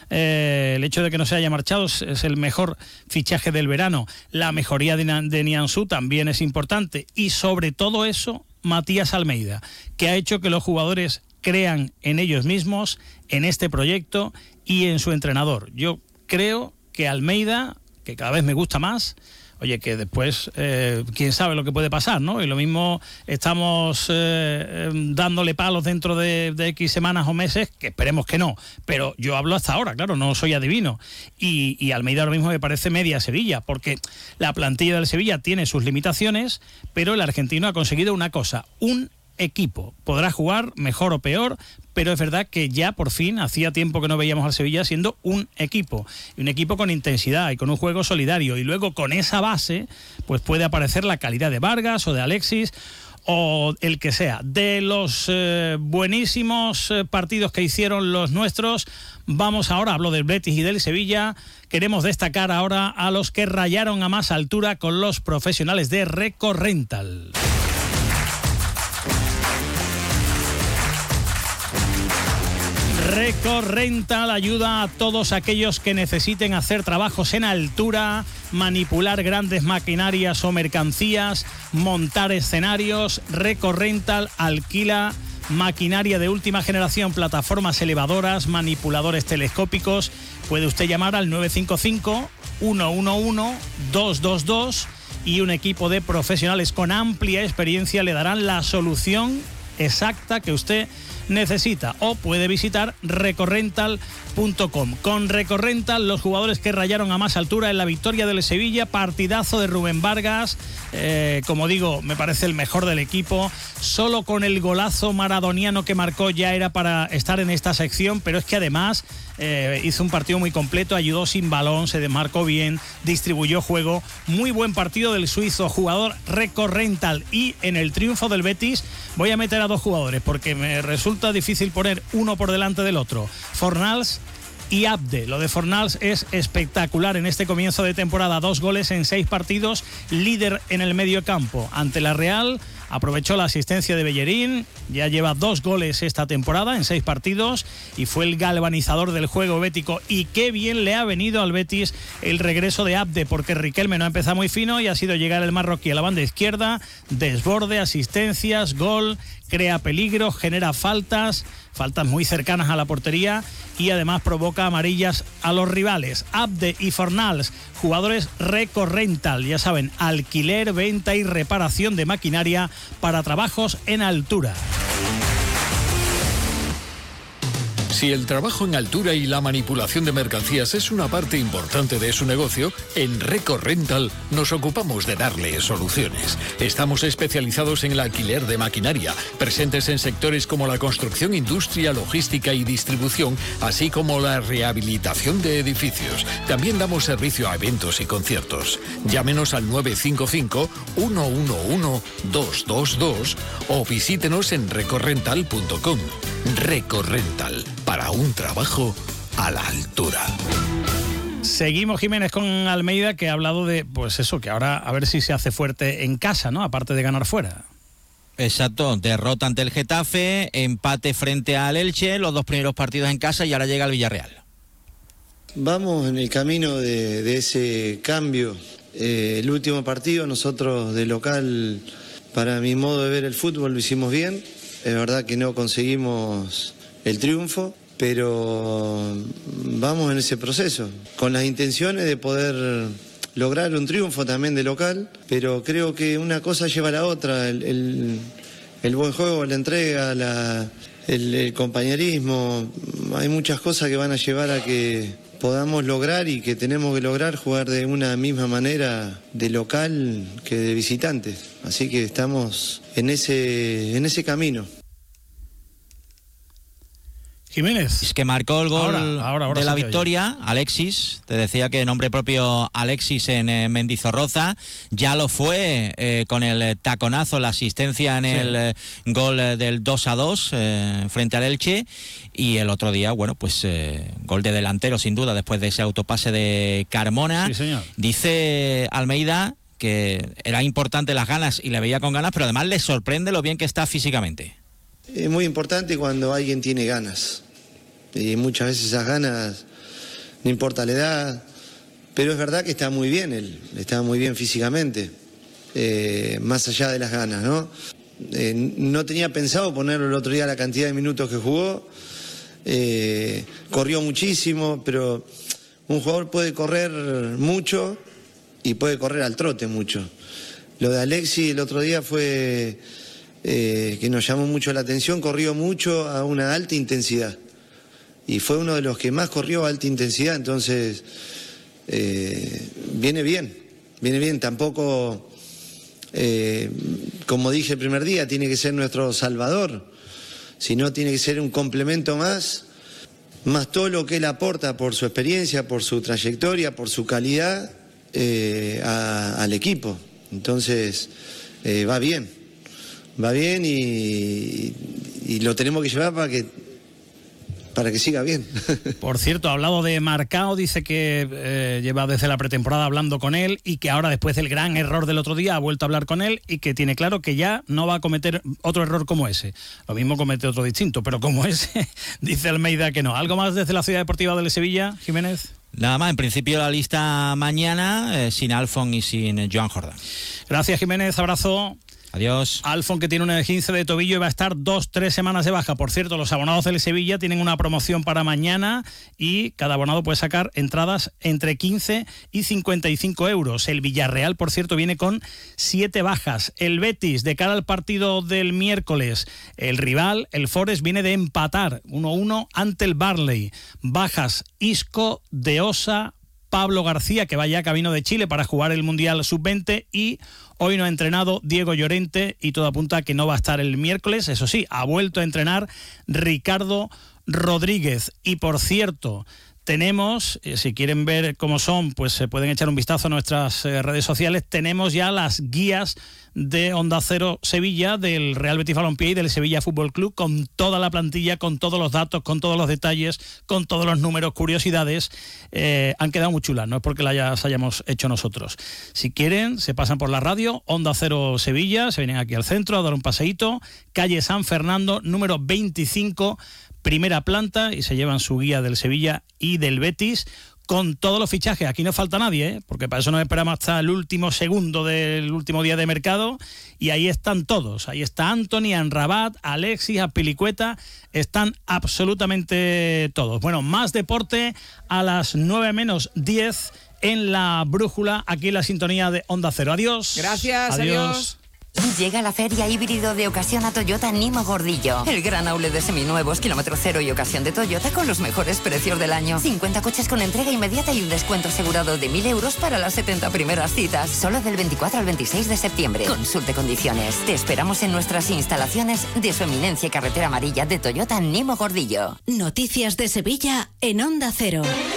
El hecho de que no se haya marchado es el mejor fichaje del verano. La mejoría de Nianzú también es importante. Y sobre todo eso, Matías Almeida, que ha hecho que los jugadores crean en ellos mismos, en este proyecto y en su entrenador. Yo creo que Almeida, que cada vez me gusta más, oye, que después quién sabe lo que puede pasar, ¿no? Y lo mismo estamos dándole palos dentro de X semanas o meses, que esperemos que no, pero yo hablo hasta ahora, claro, no soy adivino, y Almeida ahora mismo me parece media Sevilla, porque la plantilla del Sevilla tiene sus limitaciones, pero el argentino ha conseguido una cosa, un equipo. Podrá jugar mejor o peor, pero es verdad que ya por fin hacía tiempo que no veíamos al Sevilla siendo un equipo, y un equipo con intensidad y con un juego solidario, y luego con esa base pues puede aparecer la calidad de Vargas o de Alexis o el que sea. De los buenísimos partidos que hicieron los nuestros, vamos ahora, hablo del Betis y del Sevilla, queremos destacar ahora a los que rayaron a más altura con los profesionales de Recorrental. Recorrental ayuda a todos aquellos que necesiten hacer trabajos en altura, manipular grandes maquinarias o mercancías, montar escenarios. Recorrental alquila maquinaria de última generación, plataformas elevadoras, manipuladores telescópicos. Puede usted llamar al 955-111-222 y un equipo de profesionales con amplia experiencia le darán la solución exacta que usted necesita, o puede visitar recorrental.com. Con Recorrental, los jugadores que rayaron a más altura en la victoria del Sevilla, partidazo de Rubén Vargas, como digo, me parece el mejor del equipo. Solo con el golazo maradoniano que marcó ya era para estar en esta sección, pero es que además hizo un partido muy completo, ayudó sin balón, se desmarcó bien, distribuyó juego. Muy buen partido del suizo, jugador Recorrental. Y en el triunfo del Betis voy a meter a 2 jugadores porque me resulta difícil poner uno por delante del otro. Fornals y Abde. Lo de Fornals es espectacular en este comienzo de temporada. 2 goles en 6 partidos, líder en el medio campo. Ante la Real aprovechó la asistencia de Bellerín, ya lleva 2 goles esta temporada en 6 partidos y fue el galvanizador del juego bético. Y qué bien le ha venido al Betis el regreso de Abde, porque Riquelme no ha empezado muy fino y ha sido llegar el marroquí a la banda izquierda, desborde, asistencias, gol, crea peligro, genera faltas muy cercanas a la portería y además provoca amarillas a los rivales. Abde y Fornals, jugadores Reco Rental, ya saben, alquiler, venta y reparación de maquinaria para trabajos en altura. Si el trabajo en altura y la manipulación de mercancías es una parte importante de su negocio, en Reco Rental nos ocupamos de darle soluciones. Estamos especializados en el alquiler de maquinaria, presentes en sectores como la construcción, industria, logística y distribución, así como la rehabilitación de edificios. También damos servicio a eventos y conciertos. Llámenos al 955-111-222 o visítenos en recorrental.com. Reco Rental, para un trabajo a la altura. Seguimos, Jiménez, con Almeida, que ha hablado de, pues eso, que ahora a ver si se hace fuerte en casa, ¿no? Aparte de ganar fuera. Exacto, derrota ante el Getafe, empate frente al Elche, los 2 primeros partidos en casa y ahora llega el Villarreal. Vamos en el camino de ese cambio. El último partido nosotros de local, para mi modo de ver el fútbol, lo hicimos bien. Es verdad que no conseguimos el triunfo, pero vamos en ese proceso, con las intenciones de poder lograr un triunfo también de local, pero creo que una cosa lleva a la otra, el buen juego, la entrega, el compañerismo, hay muchas cosas que van a llevar a que podamos lograr y que tenemos que lograr jugar de una misma manera de local que de visitante. Así que estamos en ese camino. Jiménez. Es que marcó el gol ahora de la victoria, Alexis. Te decía que nombre propio Alexis en Mendizorroza. Ya lo fue con el taconazo, la asistencia en el gol del 2-2 frente al Elche. Y el otro día, bueno, pues gol de delantero sin duda después de ese autopase de Carmona. Sí, señor. Dice Almeida que era importante las ganas y le veía con ganas, pero además le sorprende lo bien que está físicamente. Es muy importante cuando alguien tiene ganas, y muchas veces esas ganas, no importa la edad, pero es verdad que está muy bien él, está muy bien físicamente, más allá de las ganas, ¿no? No tenía pensado ponerlo el otro día la cantidad de minutos que jugó, corrió muchísimo, pero un jugador puede correr mucho y puede correr al trote mucho. Lo de Alexis el otro día fue... que nos llamó mucho la atención, corrió mucho a una alta intensidad y fue uno de los que más corrió a alta intensidad, entonces viene bien, tampoco como dije el primer día, tiene que ser nuestro salvador, sino tiene que ser un complemento más todo lo que él aporta por su experiencia, por su trayectoria, por su calidad al equipo, entonces va bien y lo tenemos que llevar para que siga bien. Por cierto, ha hablado de Marcao, dice que lleva desde la pretemporada hablando con él y que ahora después del gran error del otro día ha vuelto a hablar con él y que tiene claro que ya no va a cometer otro error como ese. Lo mismo comete otro distinto, pero como ese, dice Almeida que no. ¿Algo más desde la Ciudad Deportiva de Sevilla, Jiménez? Nada más, en principio la lista mañana, sin Alfon y sin Joan Jordán. Gracias, Jiménez, abrazo. Adiós. Alfon, que tiene un esguince de tobillo y va a estar 2-3 semanas de baja. Por cierto, los abonados del Sevilla tienen una promoción para mañana y cada abonado puede sacar entradas entre 15 y 55 euros. El Villarreal, por cierto, viene con 7 bajas. El Betis, de cara al partido del miércoles, el rival, el Forest, viene de empatar 1-1 ante el Barley. Bajas Isco, De Osa, Pablo García, que va ya camino de Chile para jugar el Mundial Sub-20, y hoy no ha entrenado Diego Llorente y todo apunta a que no va a estar el miércoles. Eso sí, ha vuelto a entrenar Ricardo Rodríguez. Y por cierto, tenemos, si quieren ver cómo son, pues se pueden echar un vistazo a nuestras redes sociales. Tenemos ya las guías de Onda Cero Sevilla, del Real Betis Balompié y del Sevilla Fútbol Club, con toda la plantilla, con todos los datos, con todos los detalles, con todos los números, curiosidades. Han quedado muy chulas, no es porque las hayamos hecho nosotros. Si quieren, se pasan por la radio, Onda Cero Sevilla, se vienen aquí al centro a dar un paseíto, calle San Fernando, número 25, primera planta, y se llevan su guía del Sevilla y del Betis con todos los fichajes. Aquí no falta nadie, porque para eso nos esperamos hasta el último segundo del último día de mercado, y ahí están todos. Ahí está Anthony, Amrabat, Alexis, Azpilicueta, están absolutamente todos. Bueno, más deporte a las 9 menos 10 en La Brújula, aquí en la sintonía de Onda Cero. Adiós. Gracias, adiós. Llega la feria híbrido de ocasión a Toyota Nimo Gordillo. El gran outlet de seminuevos, kilómetro cero y ocasión de Toyota con los mejores precios del año. 50 coches con entrega inmediata y un descuento asegurado de 1.000 euros para las 70 primeras citas. Solo del 24 al 26 de septiembre. Consulte condiciones. Te esperamos en nuestras instalaciones de su eminencia y carretera amarilla de Toyota Nimo Gordillo. Noticias de Sevilla en Onda Cero.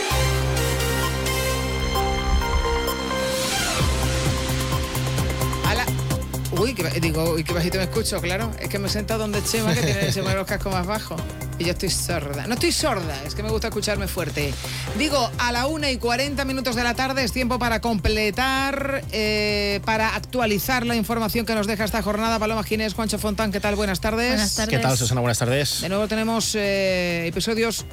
Uy, qué bajito me escucho, claro. Es que me he sentado donde Chema, que tiene se mueve los cascos más bajos. Y yo estoy sorda. No estoy sorda, es que me gusta escucharme fuerte. Digo, a la 1:40 de la tarde es tiempo para completar, para actualizar la información que nos deja esta jornada. Paloma Ginés, Juancho Fontán, ¿qué tal? Buenas tardes. Buenas tardes. ¿Qué tal, Susana? Buenas tardes. De nuevo tenemos episodios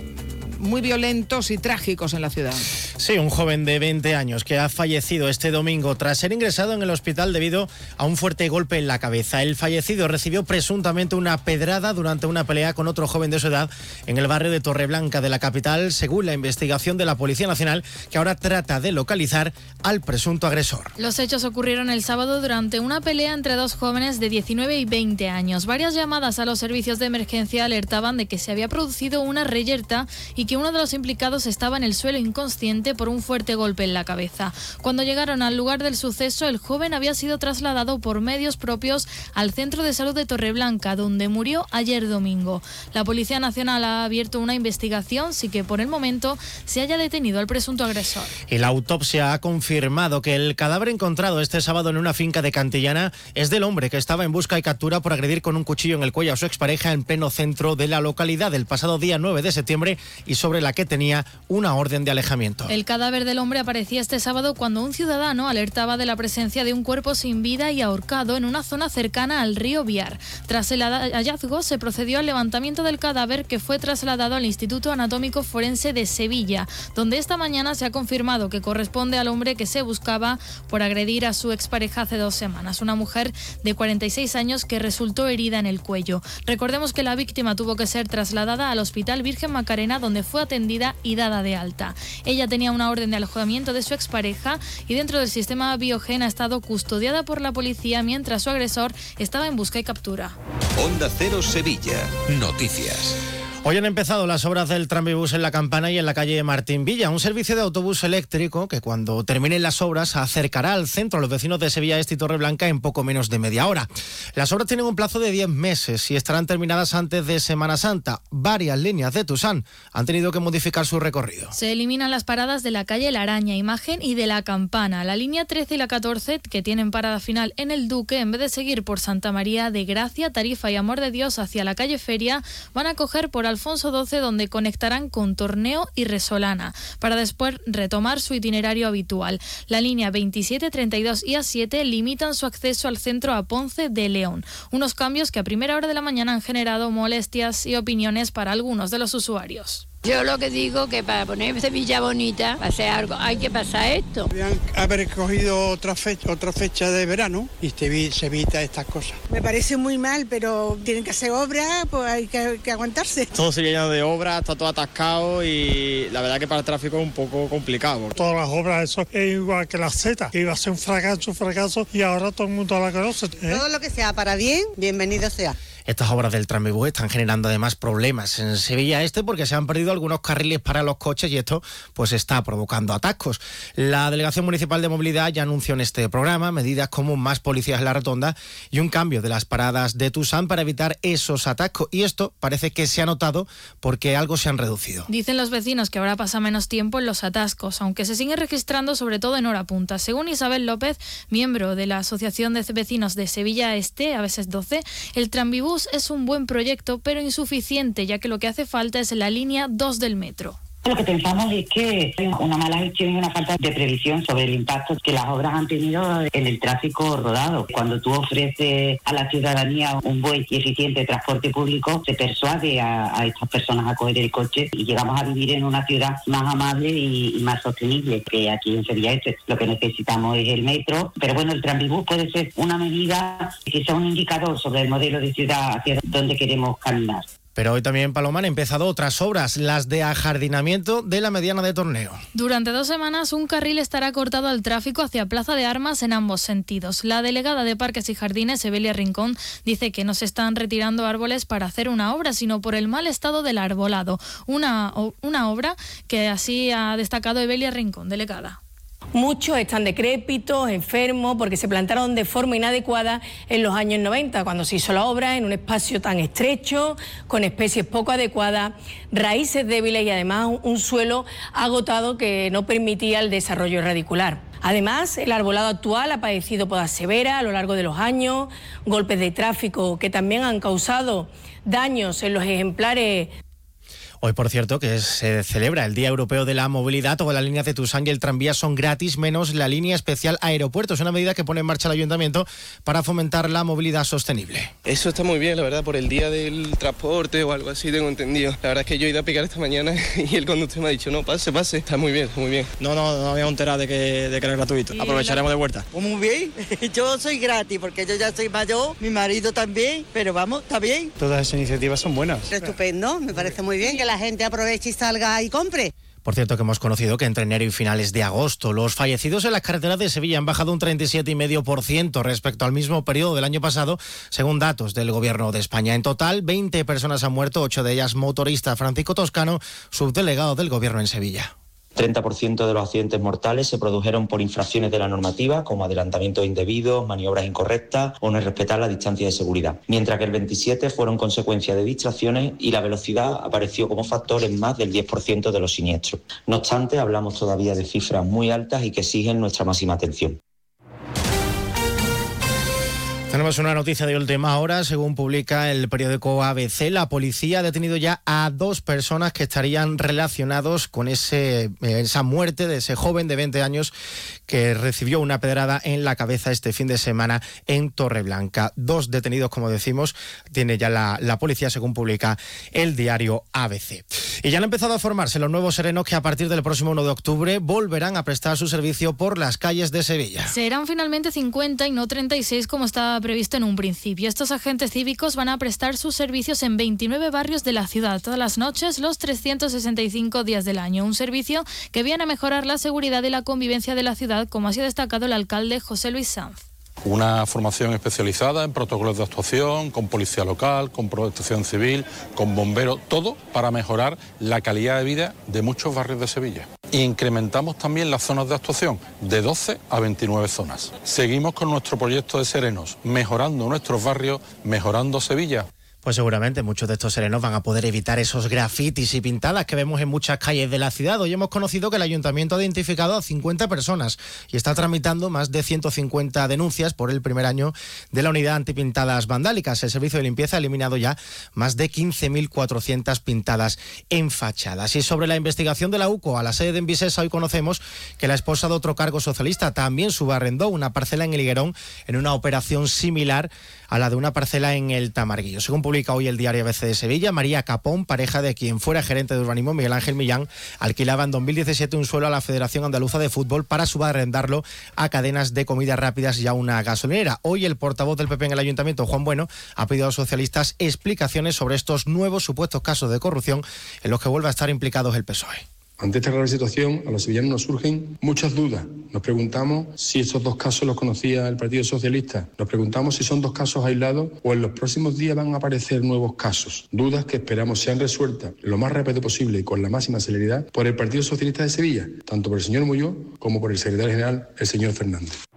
muy violentos y trágicos en la ciudad. Sí, un joven de 20 años que ha fallecido este domingo tras ser ingresado en el hospital debido a un fuerte golpe en la cabeza. El fallecido recibió presuntamente una pedrada durante una pelea con otro joven de su edad en el barrio de Torreblanca de la capital, según la investigación de la Policía Nacional, que ahora trata de localizar al presunto agresor. Los hechos ocurrieron el sábado durante una pelea entre dos jóvenes de 19 y 20 años. Varias llamadas a los servicios de emergencia alertaban de que se había producido una reyerta y que uno de los implicados estaba en el suelo inconsciente por un fuerte golpe en la cabeza. Cuando llegaron al lugar del suceso, el joven había sido trasladado por medios propios al Centro de Salud de Torreblanca, donde murió ayer domingo. La Policía Nacional ha abierto una investigación sin que por el momento se haya detenido al presunto agresor. Y la autopsia ha confirmado que el cadáver encontrado este sábado en una finca de Cantillana es del hombre que estaba en busca y captura por agredir con un cuchillo en el cuello a su expareja en pleno centro de la localidad el pasado día 9 de septiembre y sobre la que tenía una orden de alejamiento. El cadáver del hombre aparecía este sábado cuando un ciudadano alertaba de la presencia de un cuerpo sin vida y ahorcado en una zona cercana al río Biar. Tras el hallazgo se procedió al levantamiento del cadáver, que fue trasladado al Instituto Anatómico Forense de Sevilla, donde esta mañana se ha confirmado que corresponde al hombre que se buscaba por agredir a su expareja hace 2 semanas, una mujer de 46 años que resultó herida en el cuello. Recordemos que la víctima tuvo que ser trasladada al Hospital Virgen Macarena, donde fue atendida y dada de alta. Ella tenía una orden de alojamiento de su expareja y dentro del sistema Biogen ha estado custodiada por la policía mientras su agresor estaba en busca y captura. Onda Cero Sevilla. Noticias. Hoy han empezado las obras del tranvibús en La Campana y en la calle Martín Villa, un servicio de autobús eléctrico que cuando terminen las obras acercará al centro a los vecinos de Sevilla Este y Torreblanca en poco menos de media hora. Las obras tienen un plazo de 10 meses y estarán terminadas antes de Semana Santa. Varias líneas de Tusán han tenido que modificar su recorrido. Se eliminan las paradas de la calle La Araña, Imagen y de La Campana. La línea 13 y la 14, que tienen parada final en El Duque, en vez de seguir por Santa María de Gracia, Tarifa y Amor de Dios hacia la calle Feria, van a coger por Alfonso XII, donde conectarán con Torneo y Resolana, para después retomar su itinerario habitual. La línea 27, 32 y A7 limitan su acceso al centro a Ponce de León. Unos cambios que a primera hora de la mañana han generado molestias y opiniones para algunos de los usuarios. Yo lo que digo que para poner Sevilla bonita, para hacer algo, hay que pasar esto. Podrían haber cogido otra fecha de verano y se evita estas cosas. Me parece muy mal, pero tienen que hacer obras, pues hay que aguantarse. Todo se llena de obras, está todo atascado y la verdad que para el tráfico es un poco complicado. Todas las obras, eso es igual que la Z, que iba a ser un fracaso y ahora todo el mundo la conoce. Todo lo que sea para bien, bienvenido sea. Estas obras del Tranvía están generando además problemas en Sevilla Este porque se han perdido algunos carriles para los coches y esto pues está provocando atascos. La Delegación Municipal de Movilidad ya anunció en este programa medidas como más policías en la rotonda y un cambio de las paradas de Tusam para evitar esos atascos, y esto parece que se ha notado porque algo se han reducido. Dicen los vecinos que ahora pasa menos tiempo en los atascos, aunque se siguen registrando sobre todo en hora punta. Según Isabel López, miembro de la Asociación de Vecinos de Sevilla Este, a veces 12, el Tranvibús es un buen proyecto, pero insuficiente, ya que lo que hace falta es la línea 2 del metro. Lo que pensamos es que hay una mala gestión y una falta de previsión sobre el impacto que las obras han tenido en el tráfico rodado. Cuando tú ofreces a la ciudadanía un buen y eficiente transporte público, se persuade a estas personas a coger el coche y llegamos a vivir en una ciudad más amable y más sostenible, que aquí en Sevilla Este. Lo que necesitamos es el metro, pero bueno, el Tranvibús puede ser una medida que sea un indicador sobre el modelo de ciudad hacia donde queremos caminar. Pero hoy también, Paloma, han empezado otras obras, las de ajardinamiento de la Mediana de Torneo. Durante 2 semanas, un carril estará cortado al tráfico hacia Plaza de Armas en ambos sentidos. La delegada de Parques y Jardines, Evelia Rincón, dice que no se están retirando árboles para hacer una obra, sino por el mal estado del arbolado. Una obra que así ha destacado Evelia Rincón, delegada. Muchos están decrépitos, enfermos, porque se plantaron de forma inadecuada en los años 90, cuando se hizo la obra en un espacio tan estrecho, con especies poco adecuadas, raíces débiles y además un suelo agotado que no permitía el desarrollo radicular. Además, el arbolado actual ha padecido podas severas a lo largo de los años, golpes de tráfico que también han causado daños en los ejemplares. Hoy, por cierto, que se celebra el Día Europeo de la Movilidad. Todas las líneas de Tusam y el tranvía son gratis, menos la línea especial aeropuerto. Es una medida que pone en marcha el Ayuntamiento para fomentar la movilidad sostenible. Eso está muy bien, la verdad, por el Día del Transporte o algo así, tengo entendido. La verdad es que yo he ido a picar esta mañana y el conductor me ha dicho, no, pase. Está muy bien, está muy bien. No había enterado de que era gratuito. Aprovecharemos de vuelta. Pues muy bien, yo soy gratis porque yo ya soy mayor, mi marido también, pero vamos, está bien. Todas esas iniciativas son buenas. Estupendo, me parece muy bien que la gente aproveche y salga y compre. Por cierto, que hemos conocido que entre enero y finales de agosto los fallecidos en las carreteras de Sevilla han bajado un 37,5% respecto al mismo periodo del año pasado, según datos del Gobierno de España. En total, 20 personas han muerto, 8 de ellas motoristas. Francisco Toscano, subdelegado del Gobierno en Sevilla. 30% de los accidentes mortales se produjeron por infracciones de la normativa, como adelantamientos indebidos, maniobras incorrectas o no respetar la distancia de seguridad, mientras que el 27% fueron consecuencia de distracciones y la velocidad apareció como factor en más del 10% de los siniestros. No obstante, hablamos todavía de cifras muy altas y que exigen nuestra máxima atención. Tenemos una noticia de última hora. Según publica el periódico ABC, la policía ha detenido ya a 2 personas que estarían relacionados con esa muerte de ese joven de 20 años que recibió una pedrada en la cabeza este fin de semana en Torreblanca. 2 detenidos, como decimos, tiene ya la policía, según publica el diario ABC. Y ya han empezado a formarse los nuevos serenos que a partir del próximo 1 de octubre volverán a prestar su servicio por las calles de Sevilla. Serán finalmente 50 y no 36 como estaba previsto en un principio. Estos agentes cívicos van a prestar sus servicios en 29 barrios de la ciudad, todas las noches, los 365 días del año. Un servicio que viene a mejorar la seguridad y la convivencia de la ciudad, como así ha destacado el alcalde José Luis Sanz. Una formación especializada en protocolos de actuación, con policía local, con protección civil, con bomberos, todo para mejorar la calidad de vida de muchos barrios de Sevilla. E incrementamos también las zonas de actuación de 12 a 29 zonas. Seguimos con nuestro proyecto de serenos, mejorando nuestros barrios, mejorando Sevilla. Pues seguramente muchos de estos serenos van a poder evitar esos grafitis y pintadas que vemos en muchas calles de la ciudad. Hoy hemos conocido que el Ayuntamiento ha identificado a 50 personas y está tramitando más de 150 denuncias por el primer año de la unidad antipintadas vandálicas. El servicio de limpieza ha eliminado ya más de 15.400 pintadas en fachadas. Y sobre la investigación de la UCO a la sede de Envisesa, hoy conocemos que la esposa de otro cargo socialista también subarrendó una parcela en el Higuerón en una operación similar a la de una parcela en el Tamarguillo. Según publica hoy el diario ABC de Sevilla, María Capón, pareja de quien fuera gerente de urbanismo Miguel Ángel Millán, alquilaba en 2017 un suelo a la Federación Andaluza de Fútbol para subarrendarlo a cadenas de comidas rápidas y a una gasolinera. Hoy el portavoz del PP en el Ayuntamiento, Juan Bueno, ha pedido a los socialistas explicaciones sobre estos nuevos supuestos casos de corrupción en los que vuelve a estar implicados el PSOE. Ante esta grave situación, a los sevillanos nos surgen muchas dudas. Nos preguntamos si estos 2 casos los conocía el Partido Socialista. Nos preguntamos si son 2 casos aislados o en los próximos días van a aparecer nuevos casos. Dudas que esperamos sean resueltas lo más rápido posible y con la máxima celeridad por el Partido Socialista de Sevilla, tanto por el señor Muyó como por el secretario general, el señor Fernández.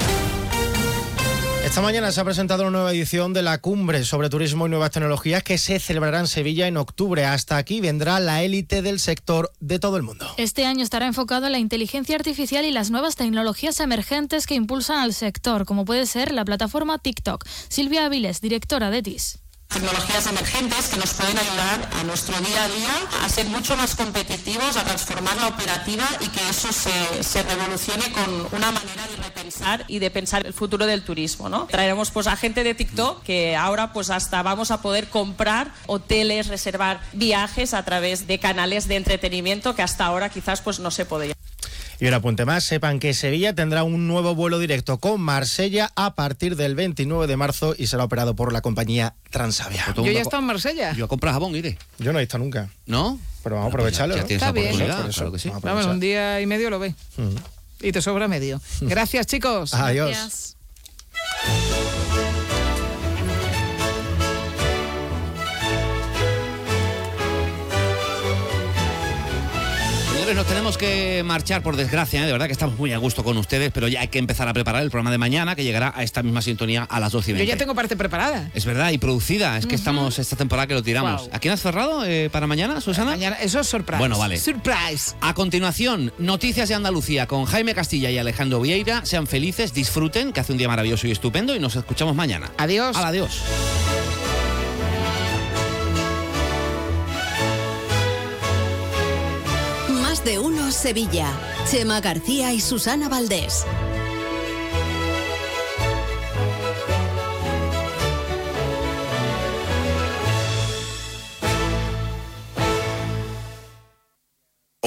Esta mañana se ha presentado una nueva edición de la Cumbre sobre Turismo y Nuevas Tecnologías que se celebrará en Sevilla en octubre. Hasta aquí vendrá la élite del sector de todo el mundo. Este año estará enfocado en la inteligencia artificial y las nuevas tecnologías emergentes que impulsan al sector, como puede ser la plataforma TikTok. Silvia Aviles, directora de TIS. Tecnologías emergentes que nos pueden ayudar a nuestro día a día a ser mucho más competitivos, a transformar la operativa y que eso se revolucione con una manera de repensar y de pensar el futuro del turismo, ¿no? Traeremos pues a gente de TikTok que ahora pues hasta vamos a poder comprar hoteles, reservar viajes a través de canales de entretenimiento que hasta ahora quizás pues no se podía. Y un apunte más, sepan que Sevilla tendrá un nuevo vuelo directo con Marsella a partir del 29 de marzo y será operado por la compañía Transavia. Yo ya he estado en Marsella. Yo a comprar jabón iré. Yo no he estado nunca. ¿No? Pero vamos a aprovecharlo. Ya tienes Está bien. oportunidad, claro que sí. Vamos, un día y medio lo ve. Y te sobra medio. Gracias, chicos. Adiós. Gracias. Nos tenemos que marchar, por desgracia, de verdad que estamos muy a gusto con ustedes, pero ya hay que empezar a preparar el programa de mañana, que llegará a esta misma sintonía a las 12:20. Yo ya tengo parte preparada. Es verdad, y producida, es que estamos esta temporada que lo tiramos. Wow. ¿A quién has cerrado para mañana, Susana? Mañana, eso es surprise. Bueno, vale. Surprise. A continuación, Noticias de Andalucía con Jaime Castilla y Alejandro Vieira. Sean felices, disfruten, que hace un día maravilloso y estupendo, y nos escuchamos mañana. Adiós. Adiós. Más de uno Sevilla. Chema García y Susana Valdés.